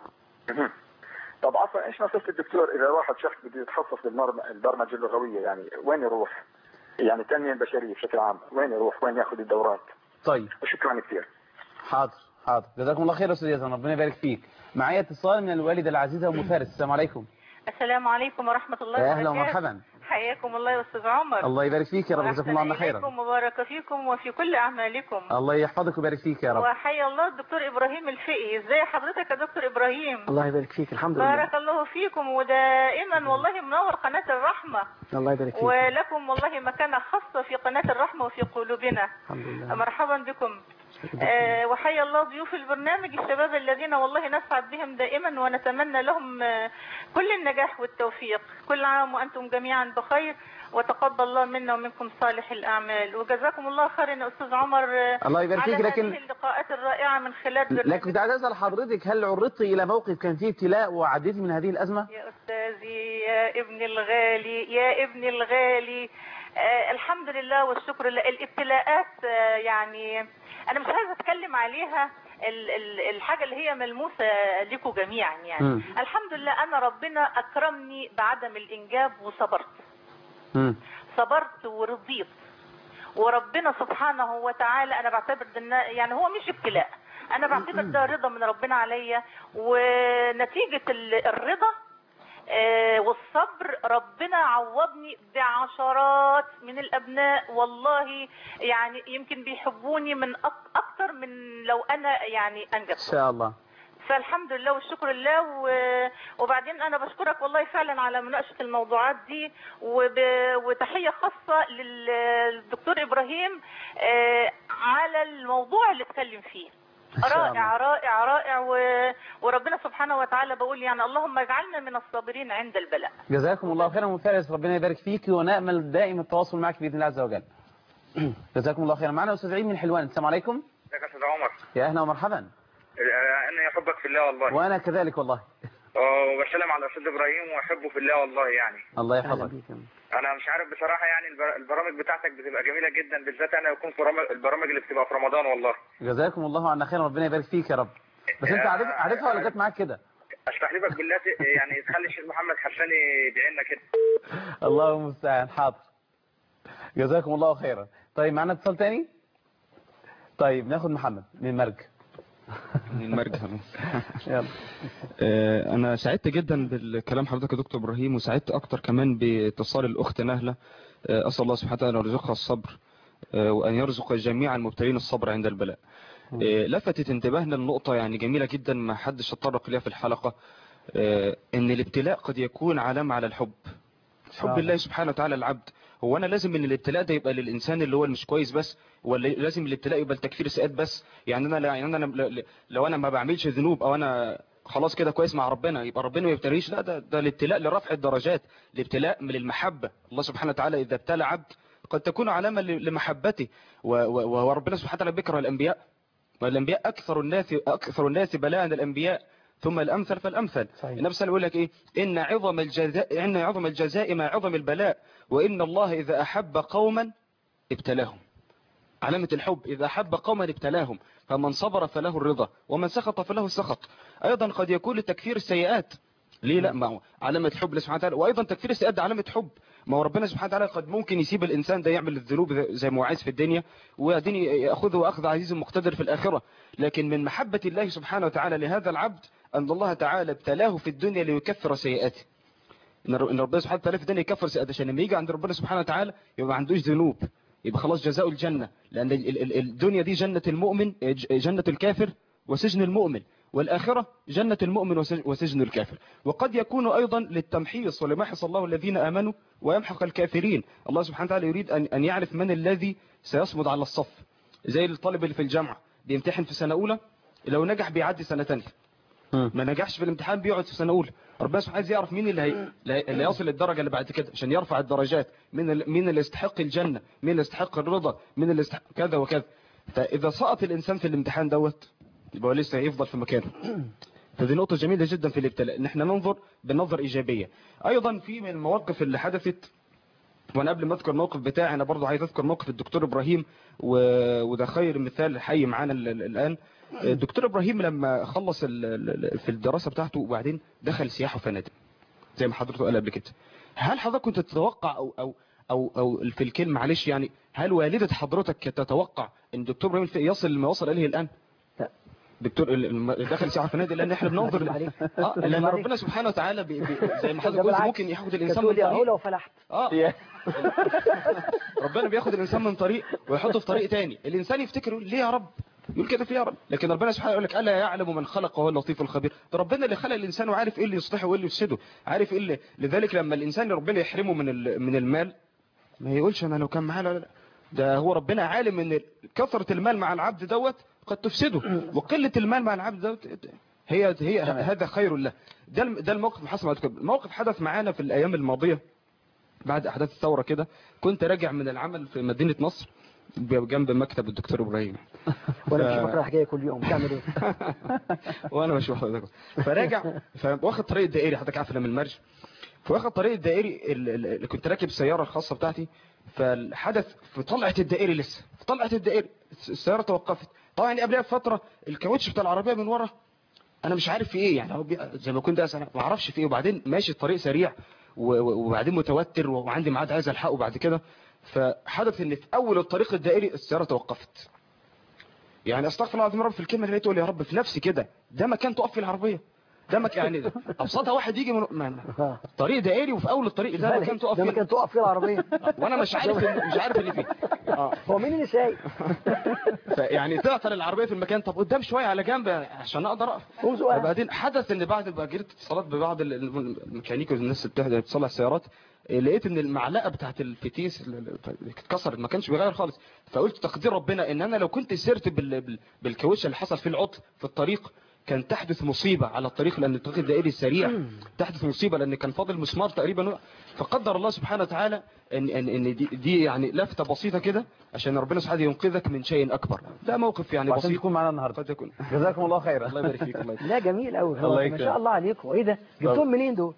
طب عفوا ايش نصيحة الدكتور اذا واحد شخص بده يتخصص بالبرمجة اللغوية، يعني وين يروح؟ يعني التنمية البشرية بشكل عام وين يروح؟ وين ياخذ الدورات؟ طيب شكرا كثير. حاضر حاضر جزاكم الله خير يا استاذ يزن، ربنا يبارك فيك. معايا اتصال من الوالدة العزيزة ام فارس. السلام عليكم. السلام عليكم ورحمة الله وبركاته. يا اهلا ومرحبا. حياكم الله يا استاذ عمر. الله يبارك فيك يا رب، جزاكم الله عنا خيرا. وبارك فيكم وفي كل اعمالكم. الله يحفظك ويبارك فيك يا رب. وحيا الله الدكتور ابراهيم الفقي. ازاي حضرتك يا دكتور ابراهيم؟ الله يبارك فيك. الحمد لله. بارك الله فيكم، ودائما والله منور قناة الرحمة. الله يبارك فيك. ولكم والله مكانة خاصة في قناة الرحمة وفي قلوبنا. الحمد لله. مرحبا بكم. آه وحيا الله ضيوف البرنامج الشباب الذين والله نسعد بهم دائما ونتمنى لهم آه كل النجاح والتوفيق. كل عام وأنتم جميعا بخير، وتقبل الله منا ومنكم صالح الأعمال، وجزاكم الله خيرا يا أستاذ عمر. الله يبارك فيك. لكن هذه اللقاءات الرائعة من خلال برنامج. لكن كنت عايز أسأل حضرتك، هل عرضتي إلى موقف كان فيه ابتلاء وعديتي من هذه الأزمة؟ يا أستاذي يا ابني الغالي يا ابني الغالي آه الحمد لله والشكر لله. الابتلاءات آه يعني أنا مش عايزة أتكلم عليها، ال ال الحاجة اللي هي ملموسة لكم جميعا يعني. م. الحمد لله أنا ربنا أكرمني بعدم الإنجاب وصبرت. م. صبرت ورضيت، وربنا سبحانه وتعالى أنا بعتبر ده يعني هو مش ابتلاء، أنا بعتبر ده رضا من ربنا عليا، ونتيجة الرضا آه والصبر ربنا عوضني بعشرات من الابناء والله، يعني يمكن بيحبوني من اكتر من لو انا يعني انجبت ان شاء الله. فالحمد لله والشكر لله. وبعدين انا بشكرك والله فعلا على مناقشه الموضوعات دي، وتحيه خاصه للدكتور ابراهيم آه على الموضوع اللي اتكلم فيه. رائع رائع رائع و... وربنا سبحانه وتعالى بقول يعني اللهم اجعلنا من الصابرين عند البلاء. جزاكم الله خيرا وفارس، ربنا يبارك فيك، ونأمل دائما التواصل معك بإذن الله عز وجل. جزاكم الله خيرا. معنا أستاذ عيد من حلوان. السلام عليكم. ازيك يا أستاذ عمر؟ يا أهلا ومرحبا. أنا يحبك في الله والله. وأنا كذلك والله. وبسلم على الأستاذ إبراهيم وأحبه في الله والله يعني. الله يحفظك. انا مش عارف بصراحه يعني البرامج بتاعتك بتبقى جميله جدا، بالذات انا يكون في البرامج اللي بتبقى في رمضان والله. جزاكم الله عنا خيرا، ربنا يبارك فيك يا رب. بس انت عارف عارفها ولا جت معاك كده؟ استحلفك بالله يعني تخلي الشيخ محمد حساني يدعي لنا كده. الله المستعان. حاضر. جزاكم الله خيرا. طيب معنا اتصال تاني؟ طيب ناخد محمد من مرج. من مرج. يلا. انا سعدت جدا بالكلام حضرتك يا دكتور ابراهيم، وسعدت اكتر كمان باتصال الاخت نهله. اسال الله سبحانه وتعالى ان يرزقها الصبر، وان يرزق جميع المبتلين الصبر عند البلاء. لفتت انتباهنا النقطه يعني جميله جدا ما حدش تطرق ليها في الحلقه، ان الابتلاء قد يكون علامه على الحب، حب الله سبحانه وتعالى العبد. هو انا لازم ان الابتلاء ده يبقى للانسان اللي هو مش كويس بس، ولا لازم الابتلاء يبقى لتكفير السيئات بس؟ يعني انا يعني انا لو انا ما بعملش ذنوب او انا خلاص كده كويس مع ربنا يبقى ربنا ما يبتليش؟ لا، ده ده الابتلاء لرفع الدرجات، الابتلاء من المحبه. الله سبحانه وتعالى اذا ابتلى عبد قد تكون علامه لمحبته، وربنا سبحانه وتعالى بيكره الانبياء، والانبياء اكثر الناس اكثر الناس بلاء الانبياء ثم الامثل فالامثل. النبي صلى الله عليه وسلم يقول لك ايه؟ ان عظم الجزاء ان عظم الجزاء مع عظم البلاء، وان الله اذا احب قوما ابتلاهم. علامة الحب إذا أحب قوما ابتلاهم، فمن صبر فله الرضا ومن سخط فله السخط. أيضا قد يكون لتكفير السيئات. ليه لا؟ ما هو علامة الحب سبحانه وتعالى، وأيضا تكفير السيئات ده علامة حب. ما هو ربنا سبحانه وتعالى قد ممكن يسيب الإنسان ده يعمل الذنوب زي ما هو عايز في الدنيا، وبعدين يأخذه أخذ عزيز مقتدر في الآخرة. لكن من محبة الله سبحانه وتعالى لهذا العبد أن الله تعالى ابتلاه في الدنيا ليكفر سيئاته. إن ربنا سبحانه وتعالى في الدنيا يكفر سيئاته عشان لما يجي عند ربنا سبحانه وتعالى يبقى ما عندوش ذنوب، يبقى خلاص جزاء الجنة. لأن الدنيا دي جنة المؤمن، جنة الكافر وسجن المؤمن، والآخرة جنة المؤمن وسجن الكافر. وقد يكون أيضا للتمحيص ولمحص الله الذين آمنوا ويمحق الكافرين. الله سبحانه وتعالى يريد أن يعرف من الذي سيصمد على الصف. زي الطالب اللي في الجامعة بيمتحن في سنة أولى، لو نجح بيعدي سنة تانية، ما نجحش في الامتحان بيقعد في سنة أولى. ربنا سبحانه عايز يعرف مين اللي هي... اللي يصل للدرجة اللي بعد كده عشان يرفع الدرجات، مين ال... مين اللي يستحق الجنة، مين اللي يستحق الرضا، مين اللي يستحق كذا وكذا. فاذا سقط الانسان في الامتحان دوت يبقى هو لسه هيفضل في مكانه. فدي نقطة جميلة جدا في الابتلاء ان احنا ننظر بنظر ايجابية. ايضا في من المواقف اللي حدثت، وانا قبل ما اذكر الموقف بتاعي انا برضو عايز اذكر موقف الدكتور ابراهيم، وده خير مثال حي معانا الان. الدكتور ابراهيم لما خلص في الدراسة بتاعته وبعدين دخل سياحة وفنادق زي ما حضرته قال قبل كده، هل حضرتك كنت تتوقع او او او او في الكلمة معلش يعني، هل والدة حضرتك تتوقع ان الدكتور ابراهيم يصل ما وصل اليه الان؟ دكتور داخل ساعة فنادق، لان احنا بننظر اه لان ربنا سبحانه وتعالى بي بي زي ما حضرتك قلت ممكن ياخد الانسان من طريق لو فلحت اه ربنا بياخد الانسان من طريق ويحطه في طريق تاني، الانسان يفتكر ليه يا رب يقول كده في يا رب، لكن ربنا سبحانه يقول لك الا يعلم من خلق وهو اللطيف الخبير. ده ربنا اللي خلق الانسان وعارف ايه اللي يصلحه وايه اللي يفسده، عارف ايه اللي، لذلك لما الانسان ربنا يحرمه من من المال ما يقولش انا لو كان معاه لا لا، ده هو ربنا عالم ان كثرة المال مع العبد دوت قد تفسده، وقلة المال مع العبد دوت هي هي هذا خير له. ده ده الموقف حصل. موقف حدث معانا في الايام الماضية بعد احداث الثورة كده، كنت راجع من العمل في مدينة نصر جنب مكتب الدكتور ابراهيم وانا ف... بشوفك رايح جاي كل يوم بتعمل ايه؟ وانا بشوف حضرتك فراجع فواخد طريق الدائري، حضرتك عارف لما المرج، فواخد طريق الدائري اللي كنت راكب السياره الخاصه بتاعتي، فالحدث في طلعه الدائري، لسه في طلعه الدائري السياره توقفت. طبعا قبلها بفتره الكاوتش بتاع العربيه من ورا انا مش عارف في ايه يعني، زي ما كنت انا ما اعرفش في ايه، وبعدين ماشي الطريق سريع وبعدين متوتر وعندي ميعاد عايز الحقه بعد كده، فحدث ان في اول الطريق الدائري السياره توقفت. يعني استغفر الله العظيم رب في الكلمه اللي تقول يا رب في نفسي كده، ده مكان تقف فيه العربيه، ده مكان يعني ابسطها واحد يجي من طريق دائري وفي اول الطريق ده مكان تقف فيه، ده مكان تقف فيه العربيه وانا مش عارف مش عارف اللي فيه اه هو مين اللي سايق؟ فيعني تعطل العربيه في المكان، طب قدام شويه على جنب عشان اقدر اقف. وبعدين حدث ان بعد ما جريت اتصالات ببعض الميكانيكي والناس اللي بتصلح السيارات، لقيت ان المعلقه بتاعت الفتيس اتكسرت ما كانش بيغير خالص، فقلت تقدير ربنا ان انا لو كنت سرت بالكاوتش اللي حصل فيه العطل في الطريق كان تحدث مصيبة على الطريق، لأن الطريق الدائري سريع تحدث مصيبة لأن كان فاضل مسمار تقريبا. فقدر الله سبحانه وتعالى ان ان ان دي, دي يعني لفتة بسيطة كده عشان ربنا سبحانه ينقذك من شيء أكبر. ده موقف يعني بسيط تكون معنا النهارده. تكون. جزاكم الله خيرا. الله يبارك فيك. الله لا جميل قوي ما شاء الله عليكم. وايه ده جبتهم منين دول؟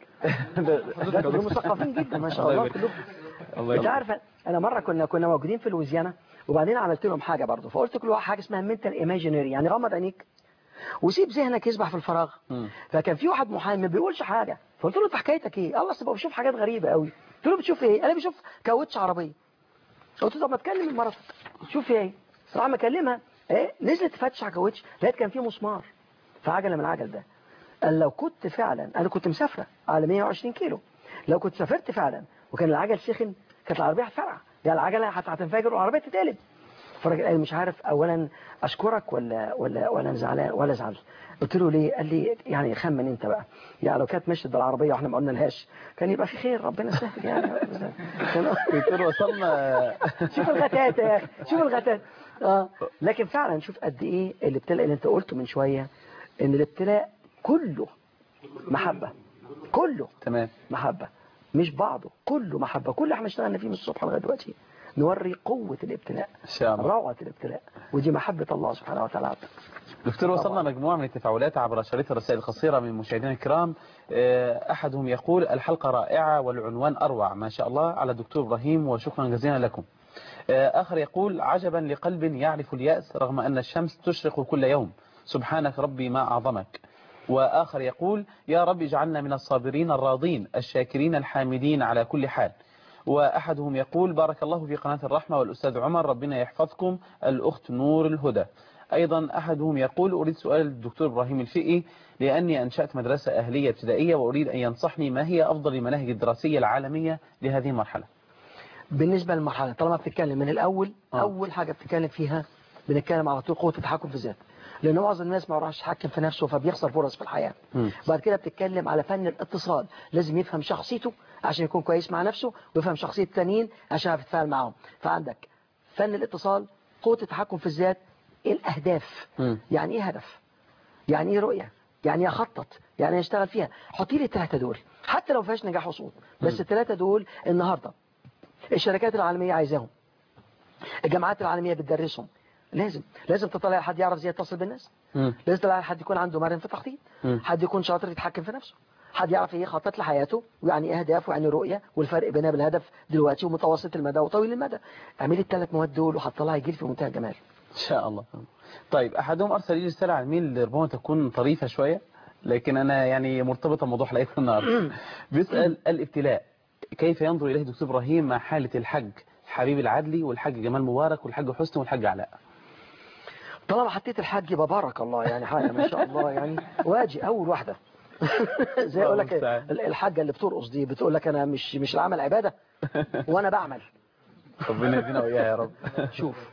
دول مثقفين جدا ما شاء الله كلهم. انت عارف انا مره كنا كنا موجودين في لويزيانا وبعدين عملت لهم حاجه برضه، فقلت كل واحد حاجه اسمها منتال ايماجينري، يعني غمض عينيك وسيب ذهنك يسبح في الفراغ. م. فكان في واحد محامي ما بيقولش حاجه، فقلت له انت حكايتك ايه؟ الله اصل بشوف حاجات غريبه قوي. قلت له بتشوف ايه؟ انا بشوف كاوتش عربيه. قلت له طب ما تكلم المرأة شوف ايه. راح مكلمها ايه نزلت تفتش على كاوتش لقيت كان فيه مسمار في عجله من العجل ده. قال لو كنت فعلا انا كنت مسافره على مية وعشرين كيلو، لو كنت سافرت فعلا وكان العجل سخن كانت العربيه هتفرقع، يعني العجله هتنفجر والعربيه تتقلب. فالراجل قال مش عارف اولا اشكرك ولا ولا ولا زعلان ولا زعل. قلت له ليه؟ قال لي يعني خمن انت بقى، يعني لو كانت مشت بالعربيه واحنا ما قلنا لهاش كان يبقى في خير ربنا يسهل يعني. قلت له وصلنا شوف الغتات يا اخي شوف الغتات. اه لكن فعلا شوف قد ايه الابتلاء اللي انت قلته من شويه ان الابتلاء كله محبه، كله تمام محبه مش بعضه، كله محبه. كل احنا اشتغلنا فيه من الصبح لغايه دلوقتي نوري قوة الابتلاء، روعة الابتلاء، ودي محبة الله سبحانه وتعالى. دكتور وصلنا مجموعة من التفاعلات عبر شريط الرسائل القصيرة من مشاهدينا الكرام. أحدهم يقول الحلقة رائعة والعنوان أروع ما شاء الله على الدكتور إبراهيم وشكرا جزيلا لكم. آخر يقول عجبا لقلب يعرف اليأس رغم أن الشمس تشرق كل يوم سبحانك ربي ما أعظمك. وآخر يقول يا رب اجعلنا من الصابرين الراضين الشاكرين الحامدين على كل حال. وأحدهم يقول بارك الله في قناة الرحمة والأستاذ عمر ربنا يحفظكم الأخت نور الهدى. أيضا أحدهم يقول أريد سؤال الدكتور إبراهيم الفقي لأني أنشأت مدرسة أهلية ابتدائية وأريد أن ينصحني ما هي أفضل المناهج الدراسية العالمية لهذه المرحلة. بالنسبة للمرحلة طالما بتتكلم من الأول آه. أول حاجة بتتكلم فيها بنتكلم على طول قوة التحكم في الذات، لأن معظم الناس ما راحش يتحكم في نفسه فبيخسر فرص في الحياة. م. بعد كده بتتكلم على فن الاتصال، لازم يفهم شخصيته عشان يكون كويس مع نفسه ويفهم شخصية التانيين عشان يتفاعل معهم. فعندك فن الاتصال، قوة التحكم في الذات، الأهداف. م. يعني إيه هدف؟ يعني إيه رؤية؟ يعني إيه أخطط؟ يعني أشتغل فيها. حطي لي الثلاثة دول حتى لو فيهاش نجاح وصول، بس الثلاثة دول النهاردة الشركات العالمية عايزاهم، الجامعات العالمية بتدرسهم، لازم لازم تطلع حد يعرف ازاي يتصل بالناس. مم. لازم تطلع حد يكون عنده مرن في التخطيط. مم. حد يكون شاطر يتحكم في نفسه. حد يعرف ايه يخطط لحياته ويعني ايه اهداف ويعني رؤيه والفرق بينها بالهدف دلوقتي ومتوسط المدى وطويل المدى. اعملي الثلاث مواد دول وهتطلعي جيل في منتهى الجمال ان شاء الله. طيب احدهم ارسل لي رساله على الميل ربما تكون طريفه شويه لكن انا يعني مرتبطه بموضوع حلقتنا النهارده. بيسال الابتلاء كيف ينظر اليه دكتور ابراهيم مع حاله الحج حبيب العدلي والحاج جمال مبارك والحاج حسني والحاج علاء؟ طالما حطيت الحاج يبقى بارك الله يعني حاجه ما شاء الله يعني واجي اول واحده زي اقول لك الحاجه اللي بترقص دي بتقول لك انا مش مش العمل عباده وانا بعمل. ربنا يهدينا وإياها يا رب. شوف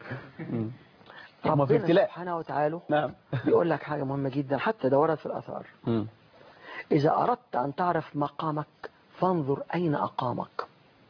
ربنا سبحانه وتعالى نعم بيقول لك حاجه مهمه جدا حتى دورت في الاثار. م. اذا اردت ان تعرف مقامك فانظر اين اقامك.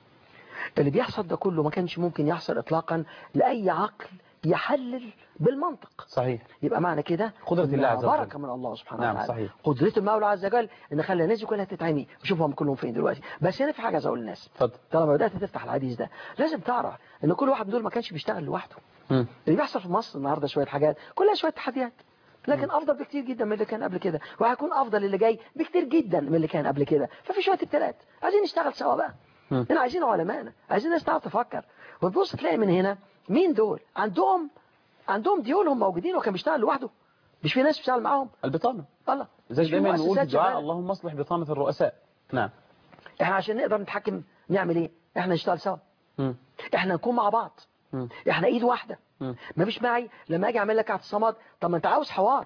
اللي بيحصل ده كله ما كانش ممكن يحصل اطلاقا لاي عقل يحلل بالمنطق. صحيح. يبقى معنى كده قدرة الله عز وجل بركه من الله سبحانه نعم وتعالى. صحيح. قدرة المولى عز وجل ان خلى الناس كلها تتعمي وشوفهم كلهم فين دلوقتي. بس هنا في حاجه عايز اقول للناس اتفضل. طالما بدات تفتح الحديث ده لازم تعرف ان كل واحد من دول ما كانش بيشتغل لوحده. م. اللي بيحصل في مصر النهارده شويه حاجات كلها شويه تحديات لكن م. افضل بكتير جدا من اللي كان قبل كده وهيكون افضل اللي جاي بكتير جدا من اللي كان قبل كده. ففي شويه ابتلاءات عايزين نشتغل سوا بقى. هنا عايزين علماءنا عايزين ناس تعرف تفكر وتبص تلاقي من هنا مين دول عندهم عندهم ديولهم موجودين وكان بيشتغل لوحده مش في ناس بيشتغل معاهم. البطانه الله زي دايما نقول في الدعاء اللهم اصلح بطانه الرؤساء. نعم احنا عشان نقدر نتحكم نعمل ايه؟ احنا نشتغل سوا. م. احنا نكون مع بعض. م. احنا ايد واحده. ما فيش معي لما اجي اعمل لك اعتصامات طب ما انت عاوز حوار.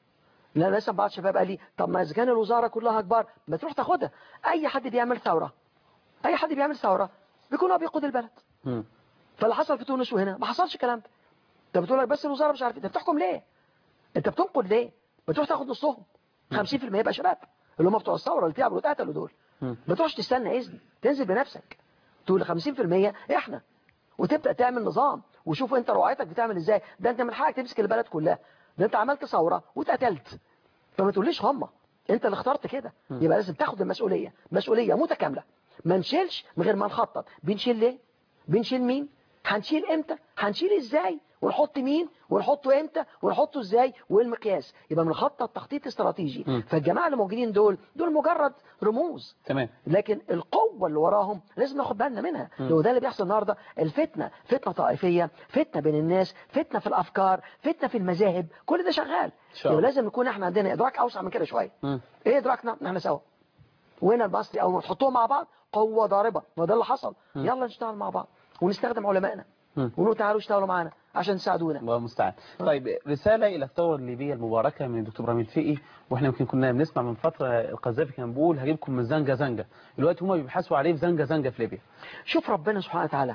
لا لسه بعض الشباب قال لي طب ما اذا كان الوزاره كلها كبار ما تروح تاخدها. اي حد بيعمل ثوره اي حد بيعمل ثوره بيكون هو بيقود البلد. م. فاللي حصل في تونس وهنا ما حصلش الكلام ده. انت بتقول لك بس الوزاره مش عارف انت بتحكم ليه؟ انت بتنقد ليه؟ ما تروح تاخد نصهم خمسين في المية يبقى شباب اللي هم بتوع الثوره اللي تعبوا واتقتلوا دول. ما تروحش تستنى اذن تنزل بنفسك تقول خمسين في المية احنا وتبدا تعمل نظام وشوف انت رعايتك بتعمل ازاي. ده انت من حقك تمسك البلد كلها. ده انت عملت ثوره واتقتلت فما تقوليش هم انت اللي اخترت كده. يبقى لازم تاخد المسؤوليه مسؤوليه متكامله. ما نشيلش من غير ما نخطط. بنشيل ليه؟ بنشيل مين؟ هنشيل امتى؟ هنشيل ازاي؟ ونحط مين؟ ونحطه امتى؟ ونحطه ازاي؟ والمقياس. يبقى بنخطط تخطيط استراتيجي. م. فالجماعه اللي موجودين دول دول مجرد رموز. تمام. لكن القوه اللي وراهم لازم ناخد بالنا منها. لو ده اللي بيحصل النهارده الفتنه فتنه طائفيه فتنه بين الناس فتنه في الافكار فتنه في المذاهب كل ده شغال. يبقى لازم نكون احنا عندنا ادراك اوسع من كده شويه. م. ايه ادراكنا؟ احنا سوا. وهنا المصري اول ما تحطوهم مع بعض قوه ضاربه وده اللي حصل. م. يلا نشتغل مع بعض ونستخدم علمائنا ونقول تعالوا اشتغلوا معانا عشان تساعدونا. الله المستعان. طيب رسالة إلى الثورة الليبية المباركة من الدكتور ابراهيم الفقي واحنا يمكن كنا بنسمع من فترة القذافي كان بيقول هجيبكم من زنجة زنجة. دلوقتي هم بيبحثوا عليه في زنجة زنجة في ليبيا. شوف ربنا سبحانه وتعالى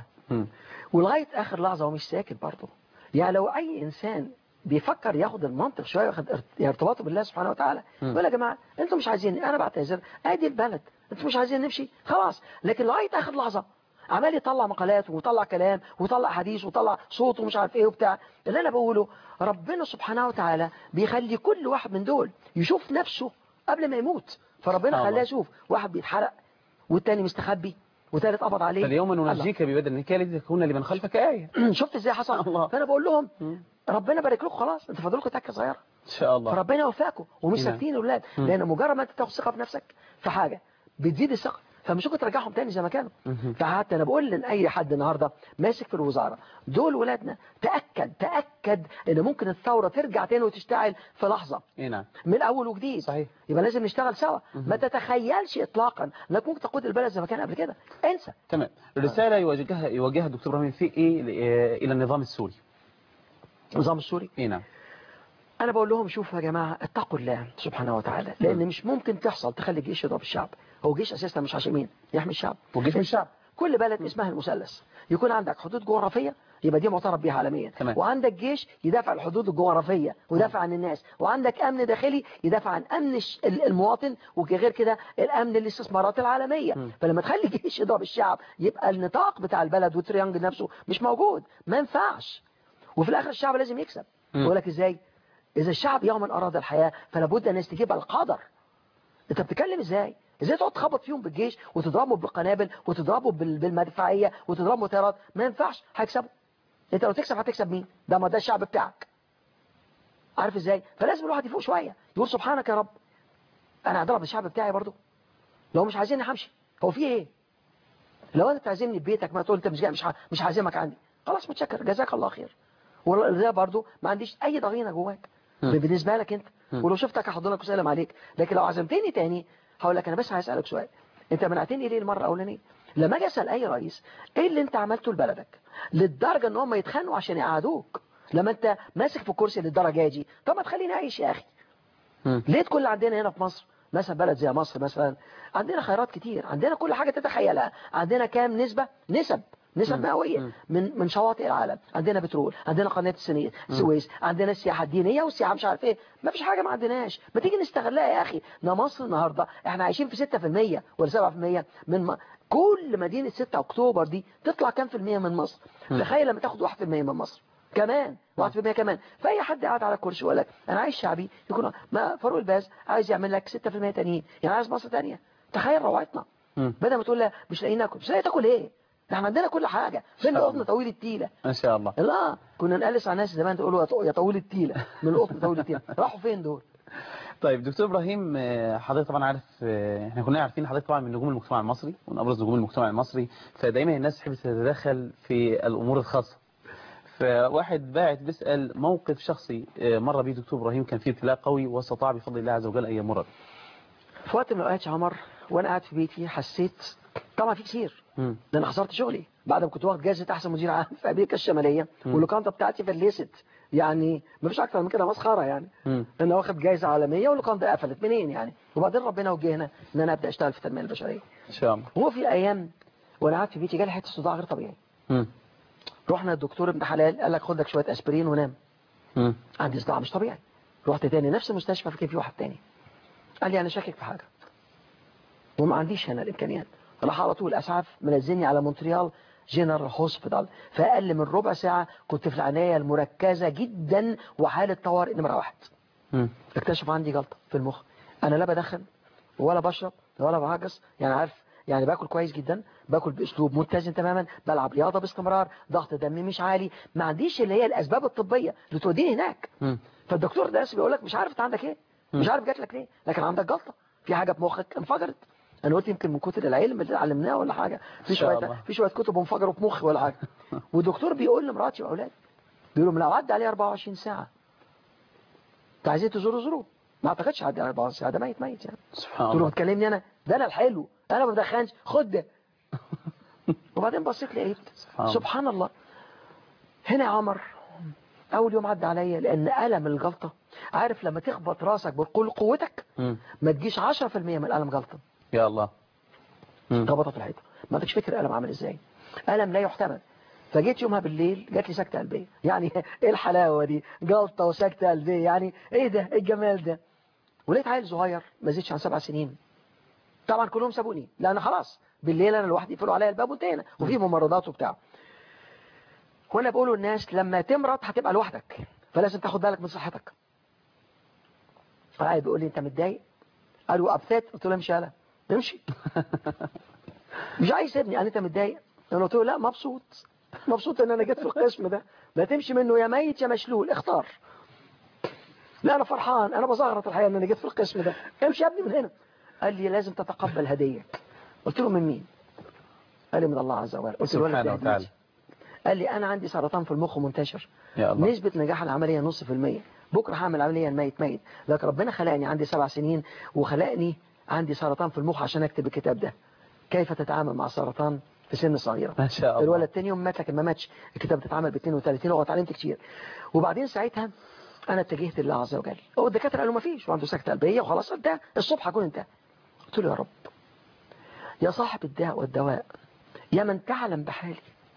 ولغاية آخر لحظة هو مش ساكت برضه. يعني لو أي إنسان بيفكر ياخد المنطق شوية وياخد ارتباطه بالله سبحانه وتعالى يقول يا جماعة انتوا مش عايزين انا بعتذر ادي البلد انتوا مش عايزين نمشي خلاص. لكن لغاية آخر لحظة عمال يطلع مقالات ويطلع كلام ويطلع حديث ويطلع صوت ومش عارف ايه وبتاع. اللي انا بقوله ربنا سبحانه وتعالى بيخلي كل واحد من دول يشوف نفسه قبل ما يموت. فربنا خلاه يشوف واحد بيتحرق والتاني مستخبي وثالث قبض عليه. فاليوم ننجيك ببدنك لتكون لمن خلفك آية. شفت ازاي حصل الله. فانا بقول لهم ربنا بارك لكم خلاص انت فاضلكم تكه صغيره ان شاء الله. فربنا يوفقكم ومش ساكتين الاولاد لان مجرد ما انت تاخد ثقه في نفسك في حاجه بتزيد الثقه فمش ممكن ترجعهم تاني زي ما كانوا. فحتى انا بقول لاي حد النهارده ماسك في الوزاره دول ولادنا تاكد تاكد ان ممكن الثوره ترجع تاني وتشتعل في لحظه. اي نعم. من اول وجديد. صحيح. يبقى لازم نشتغل سوا. ما تتخيلش اطلاقا انك ممكن تقود البلد زي ما كان قبل كده. انسى. تمام. رساله يوجهها يوجهها الدكتور ابراهيم الفقي الى النظام السوري. النظام السوري؟ اي نعم. انا بقول لهم شوفوا يا جماعه اتقوا الله سبحانه وتعالى لان مش ممكن تحصل تخلي الجيش يضرب الشعب. هو جيش اساسا مش عشان مين؟ يحمي الشعب. وجيش من الشعب. كل بلد اسمها المثلث يكون عندك حدود جغرافيه يبقى دي معترف بيها عالميا. تمام. وعندك جيش يدافع عن الحدود الجغرافيه ويدافع عن الناس وعندك امن داخلي يدافع عن امن المواطن وغير كده الامن الاستثمارات العالميه. م. فلما تخلي جيش يضرب الشعب يبقى النطاق بتاع البلد والتريانجل نفسه مش موجود. ما ينفعش. وفي الاخر الشعب لازم يكسب. يقول لك ازاي؟ إذا الشعب يوما أراد الحياة فلا بد أن يستجيب القدر. أنت بتتكلم إزاي؟ إزاي تقعد تخبط فيهم بالجيش وتضربهم بالقنابل وتضربهم بالمدفعية وتضربهم بالطيارات؟ ما ينفعش. هيكسبوا انت لو تكسب هتكسب مين؟ ده ما ده الشعب بتاعك. عارف ازاي؟ فلازم الواحد يفوق شويه يقول سبحانك يا رب، انا هضرب الشعب بتاعي برضو، لو مش عايزيني همشي. هو في ايه؟ لو انت تعزمني في بيتك ما تقول انت مش جاي، مش مش عازمك عندي، خلاص متشكر جزاك الله خير. وده برضو ما عنديش اي ضغينه جواك بالنسبه لك انت، ولو شفتك هحضنك وسلم عليك. لكن لو عزمتني تاني هقول لك انا بس عايز اسالك سؤال، انت منعتني ليه المره الاولانيه؟ لما اجي اسال اي رئيس ايه اللي انت عملته لبلدك للدرجه ان هم يتخانقوا عشان يقعدوك لما انت ماسك في الكرسي للدرجه دي؟ طب ما تخليني اعيش يا اخي. ليه كل عندنا هنا في مصر مثلا، بلد زي مصر مثلا، عندنا خيرات كتير، عندنا كل حاجة تتخيلها، عندنا كام نسبة نسب نسب مئوية من من شواطئ العالم، عندنا بترول، عندنا قناة السويس، عندنا السياحة الدينية والسياحة مش عارف ايه، ما فيش حاجة ما عندناش، ما تيجي نستغلها يا اخي. ده مصر النهاردة احنا عايشين في ستة في المية ولا سبعة في المية من م... كل مدينة ستة اكتوبر دي تطلع كام في المية من مصر؟ تخيل لما تاخد واحد في المية من مصر كمان، واحد في المية كمان. فأي حد قاعد على الكرسي ويقول لك أنا عايز شعبي يكون ما فاروق الباز عايز يعمل لك ستة في المية تانيين، يعني عايز مصر تانية. تخيل روعتنا، بدل ما تقول لا مش لاقيين ناكل، مش لاقي تاكل ايه؟ ده احنا عندنا كل حاجة. فين القطن طويل التيلة؟ ما شاء الله. لا كنا نقلس على الناس زمان تقولوا يا طويل التيلة من القطن طويل التيلة، راحوا فين دول؟ طيب دكتور إبراهيم، حضرتك طبعا عارف، احنا كنا عارفين حضرتك طبعا من نجوم المجتمع المصري ومن أبرز نجوم المجتمع المصري، فدايما الناس تحب تتدخل في الأمور الخاصة. فواحد باعت بيسأل موقف شخصي مر بيه دكتور إبراهيم كان فيه ابتلاء قوي واستطاع بفضل الله عز وجل أن يمر. في وقت من الأوقات يا عمر وأنا قاعد في بيتي حسيت طبعا في كتير، ده أنا خسرت شغلي بعد ما كنت واخد جائزة أحسن مدير عام في أمريكا الشمالية، واللوكانتا بتاعتي فلست، يعني ما فيش أكتر من كده مسخرة يعني. م. أنا واخد جائزة عالمية واللوكانتا قفلت منين يعني؟ وبعدين ربنا وجهنا إن أنا أبدأ أشتغل في التنمية البشرية إن شاء الله. هو في أيام وأنا قاعد في بيتي جالي حتة صداع غير طبيعي. م. رحنا الدكتور ابن حلال قال لك خد لك شوية أسبرين ونام. م. عندي صداع مش طبيعي. رحت تاني نفس المستشفى فكان في واحد تاني قال لي أنا شاكك في حاجة وما عنديش هنا الإمكانيات. راح على طول أسعف منزلني على مونتريال جنرال هوسبيتال، فأقل من ربع ساعة كنت في العناية المركزة جدا وحالة طوارئ نمرة واحد. م. اكتشف عندي جلطة في المخ. أنا لا بدخن ولا بشرب ولا بعجز، يعني عارف يعني باكل كويس جدا، باكل باسلوب متزن تماما، بلعب رياضه باستمرار، ضغط دمي مش عالي، ما عنديش اللي هي الاسباب الطبيه اللي توديني هناك. م. فالدكتور ده بيقول لك مش عارف انت عندك ايه، م. مش عارف جات لك ليه، لكن عندك جلطه، في حاجه في مخك انفجرت. انا قلت يمكن من كتر العلم اللي علمناه ولا حاجه، في شويه في شويه كتب انفجروا في مخي ولا حاجه. والدكتور بيقول لمراتي واولادي بيقول لهم لو عدى عليه أربعة وعشرين ساعه انتوا عايزين تزوروا زوروا، ما اعتقدش عدى على أربعة وعشرين ساعه، ده ميت ميت يعني. سبحان الله. قلت له بتكلمني انا، ده انا الحلو، انا ما بدخنش، خد ده. وبعدين بصيت لقيت سبحان, سبحان الله. هنا يا عمر اول يوم عدى عليا لان الم الجلطه، عارف لما تخبط راسك بكل قوتك م. ما تجيش عشرة في المية من الالم جلطه. يا الله. خبطت في الحيطه، ما عندكش فكره الالم عامل ازاي، الم لا يحتمل. فجيت يومها بالليل جات لي سكته قلبيه، يعني ايه الحلاوه دي، جلطه وسكته قلبيه، يعني ايه ده، ايه الجمال ده. ولقيت عيل صغير ما زيدش عن سبع سنين، طبعا كلهم سابوني لان خلاص بالليل انا لوحدي، يقفلوا عليا الباب وانتهينا، وفي ممرضات وبتاع. وانا بقول للناس لما تمرض هتبقى لوحدك، فلازم تاخد بالك من صحتك. فقاعد بيقول لي انت متضايق؟ قالوا ابثت، قلت له امشي، انا امشي. مش عايز يسيبني، قال انت متضايق؟ انا قلت له لا مبسوط، مبسوط ان انا جيت في القسم ده، لا تمشي منه يا ميت يا مشلول، اختار. لا انا فرحان، انا بزغرط الحقيقه ان انا جيت في القسم ده، امشي يا ابني من هنا. قال لي لازم تتقبل هديه. قلت له من مين؟ قال لي من الله عز وجل. قلت له سبحانه وتعالى. قال لي انا عندي سرطان في المخ منتشر، يا الله. نسبه نجاح العمليه نص في المية، بكره هعمل عمليه ميت ميت، لكن ربنا خلقني عندي سبع سنين وخلقني عندي سرطان في المخ عشان اكتب الكتاب ده، كيف تتعامل مع السرطان في سن صغيره. ما شاء الله. الولد تاني يوم مات لكن ما ماتش، الكتاب بتتعمل ب اثنين وثلاثين لغه، اتعلمت كتير. وبعدين ساعتها انا اتجهت لله عز وجل. هو الدكاتره قالوا ما فيش وعنده سكته قلبيه وخلاص انتهى، الصبح هكون انتهى. قلت له يا رب يا صاحب الداء والدواء، يا من تعلم بحالي،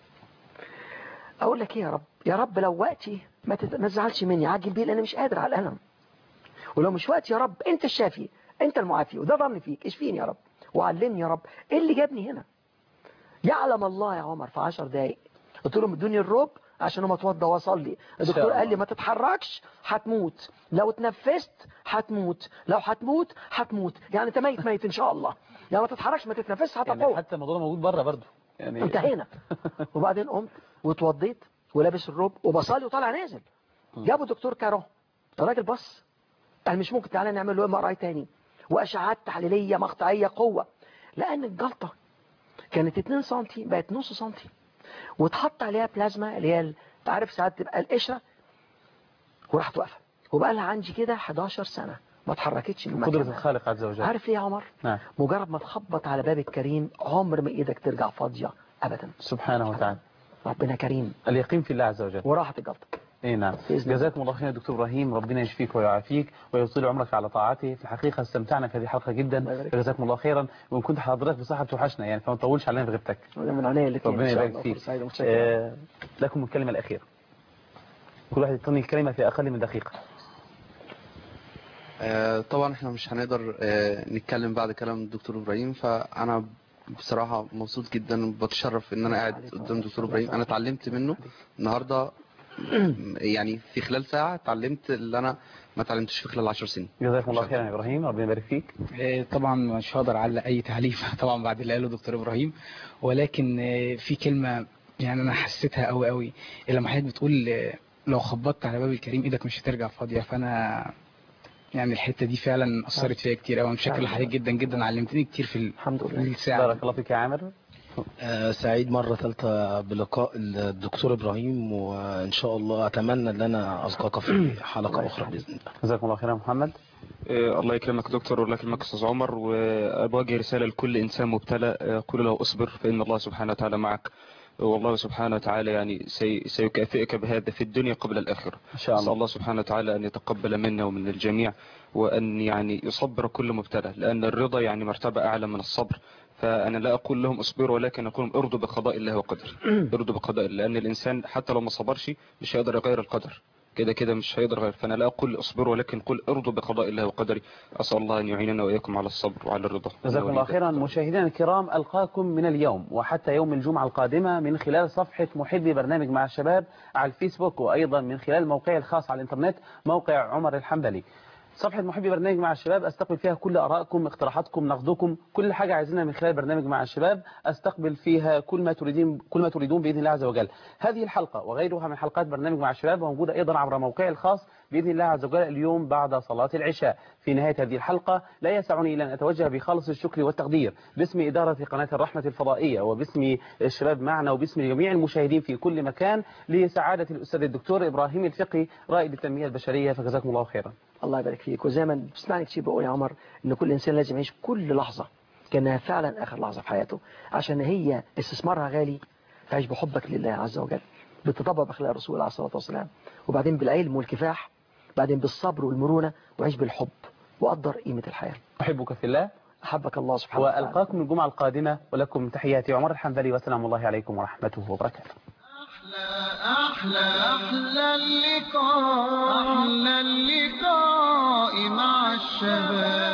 اقول لك ايه يا رب، يا رب لو وقتي ما تزعلش مني، عاجل بيه لان مش قادر على الالم، ولو مش وقتي يا رب انت الشافي انت المعافي، وده ظني فيك، اشفيني يا رب وعلمني يا رب ايه اللي جابني هنا. يعلم الله يا عمر في عشر دقايق قلت لهم ادوني الروب عشان ما اتوضى واصلي. الدكتور قال لي ما تتحركش هتموت، لو اتنفست هتموت، لو هتموت هتموت، يعني انت ميت ميت ان شاء الله، يعني ما تتحركش ما تتنفسش هتقوم. يعني حتى الموضوع موجود بره برضه يعني انتهينا. وبعدين قمت واتوضيت ولابس الروب وبصلي وطالع نازل. جابوا دكتور كارو، الراجل بص قال مش ممكن، تعالى نعمل له ام ار اي تاني واشعاعات تحليليه مقطعيه قوه، لان الجلطه كانت اتنين سنتي بقت نص سنتي، واتحط عليها بلازما اللي هي انت عارف ساعات تبقى القشره، وراحت واقفه وبقى لها عندي كده حداشر سنه ما اتحركتش من قدرة مكانها. الخالق عز وجل. عارف ليه يا عمر؟ نعم. مجرد ما تخبط على باب الكريم عمر ما ايدك ترجع فاضيه ابدا. سبحانه وتعالى. ربنا كريم. اليقين في الله عز وجل. وراحت الجلطه. اي نعم. جزاكم الله خير دكتور ابراهيم، ربنا يشفيك ويعافيك ويطيل عمرك على طاعته. في الحقيقه استمتعنا في هذه الحلقه جدا، جزاكم الله خيرا، وان كنت حضرتك بصحه توحشنا يعني، فما تطولش علينا بغيبتك. من عينيا الاثنين. ربنا يبارك فيك. آه لكم الكلمه الاخيره. كل واحد يعطيني الكلمه في اقل من دقيقه. آه طبعا احنا مش هنقدر آه نتكلم بعد كلام الدكتور ابراهيم، فانا بصراحه مبسوط جدا، بتشرف ان انا قاعد قدام الدكتور ابراهيم. انا اتعلمت منه النهارده يعني في خلال ساعة اتعلمت اللي أنا ما اتعلمتش في خلال عشر سنين. جزاكم الله خيرا يا إبراهيم، ربنا يبارك فيك. طبعا مش هقدر أعلق أي تعليق طبعا بعد اللي قاله دكتور إبراهيم، ولكن في كلمة يعني أنا حسيتها قوي قوي لما حضرتك بتقول لو خبطت على باب الكريم إيدك مش هترجع فاضية، فأنا يعني الحتة دي فعلا أثرت فيها كتير قوي. متشكر لحضرتك جدا جدا، علمتني كتير في الحمد لله الساعة. بارك الله فيك يا عامر. آه سعيد مرة ثالثة بلقاء الدكتور إبراهيم، وإن شاء الله أتمنى أن أنا ألقاك في حلقة أخرى بإذن الله. جزاكم الله خيرا محمد. آه الله يكرمك دكتور، والله يكرمك أستاذ عمر، وأبواجه رسالة لكل إنسان مبتلى، آه قل له أصبر فإن الله سبحانه وتعالى معك، والله سبحانه وتعالى يعني سي سيكافئك بهذا في الدنيا قبل الآخرة. إن شاء الله. أسأل الله سبحانه وتعالى أن يتقبل منا ومن الجميع، وأن يعني يصبر كل مبتلى، لأن الرضا يعني مرتبة أعلى من الصبر. فأنا لا أقول لهم اصبروا، ولكن أقول لهم ارضوا بقضاء الله وقدره. ارضوا بقضاء الله، لأن الإنسان حتى لو ما صبرش مش هيقدر يغير القدر، كده كده مش هيقدر يغير. فأنا لا أقول اصبروا، ولكن قل ارضوا بقضاء الله وقدره. أسأل الله أن يعيننا وإياكم على الصبر وعلى الرضا. جزاكم الله خيرا. مشاهدينا الكرام، ألقاكم من اليوم وحتى يوم الجمعة القادمة من خلال صفحة محبي برنامج مع الشباب على الفيسبوك، وأيضا من خلال الموقع الخاص على الإنترنت موقع عمر الحنبلي. صفحة محبي برنامج مع الشباب استقبل فيها كل آرائكم، اقتراحاتكم، نقدكم، كل حاجة عايزينها من خلال برنامج مع الشباب استقبل فيها كل ما تريدون كل ما تريدون بإذن الله عز وجل. هذه الحلقة وغيرها من حلقات برنامج مع الشباب موجودة أيضا عبر موقعي الخاص بإذن الله عز وجل اليوم بعد صلاة العشاء. في نهاية هذه الحلقة لا يسعني إلا أن أتوجه بخالص الشكر والتقدير باسم إدارة قناة الرحمة الفضائية وباسم الشباب معنا وباسم جميع المشاهدين في كل مكان لسعادة الأستاذ الدكتور إبراهيم الفقي رائد التنمية البشرية، فجزاكم الله خيرا. الله يبارك فيك. وزي ما بتسمعني كتير بقول يا عمر ان كل انسان لازم يعيش كل لحظه كانها فعلا اخر لحظه في حياته، عشان هي استثمارها غالي. تعيش بحبك لله عز وجل، بالتطبع باخلاق الرسول عليه الصلاه والسلام، وبعدين بالعلم والكفاح، بعدين بالصبر والمرونه، وعيش بالحب وقدر قيمه الحياه. احبك في الله. احبك الله سبحانه وتعالى. والقاكم الجمعه القادمه، ولكم تحياتي عمر الحنبلي، والسلام الله عليكم ورحمته وبركاته. أحلى أحلى اللقاء أحلى اللقاء مع الشباب.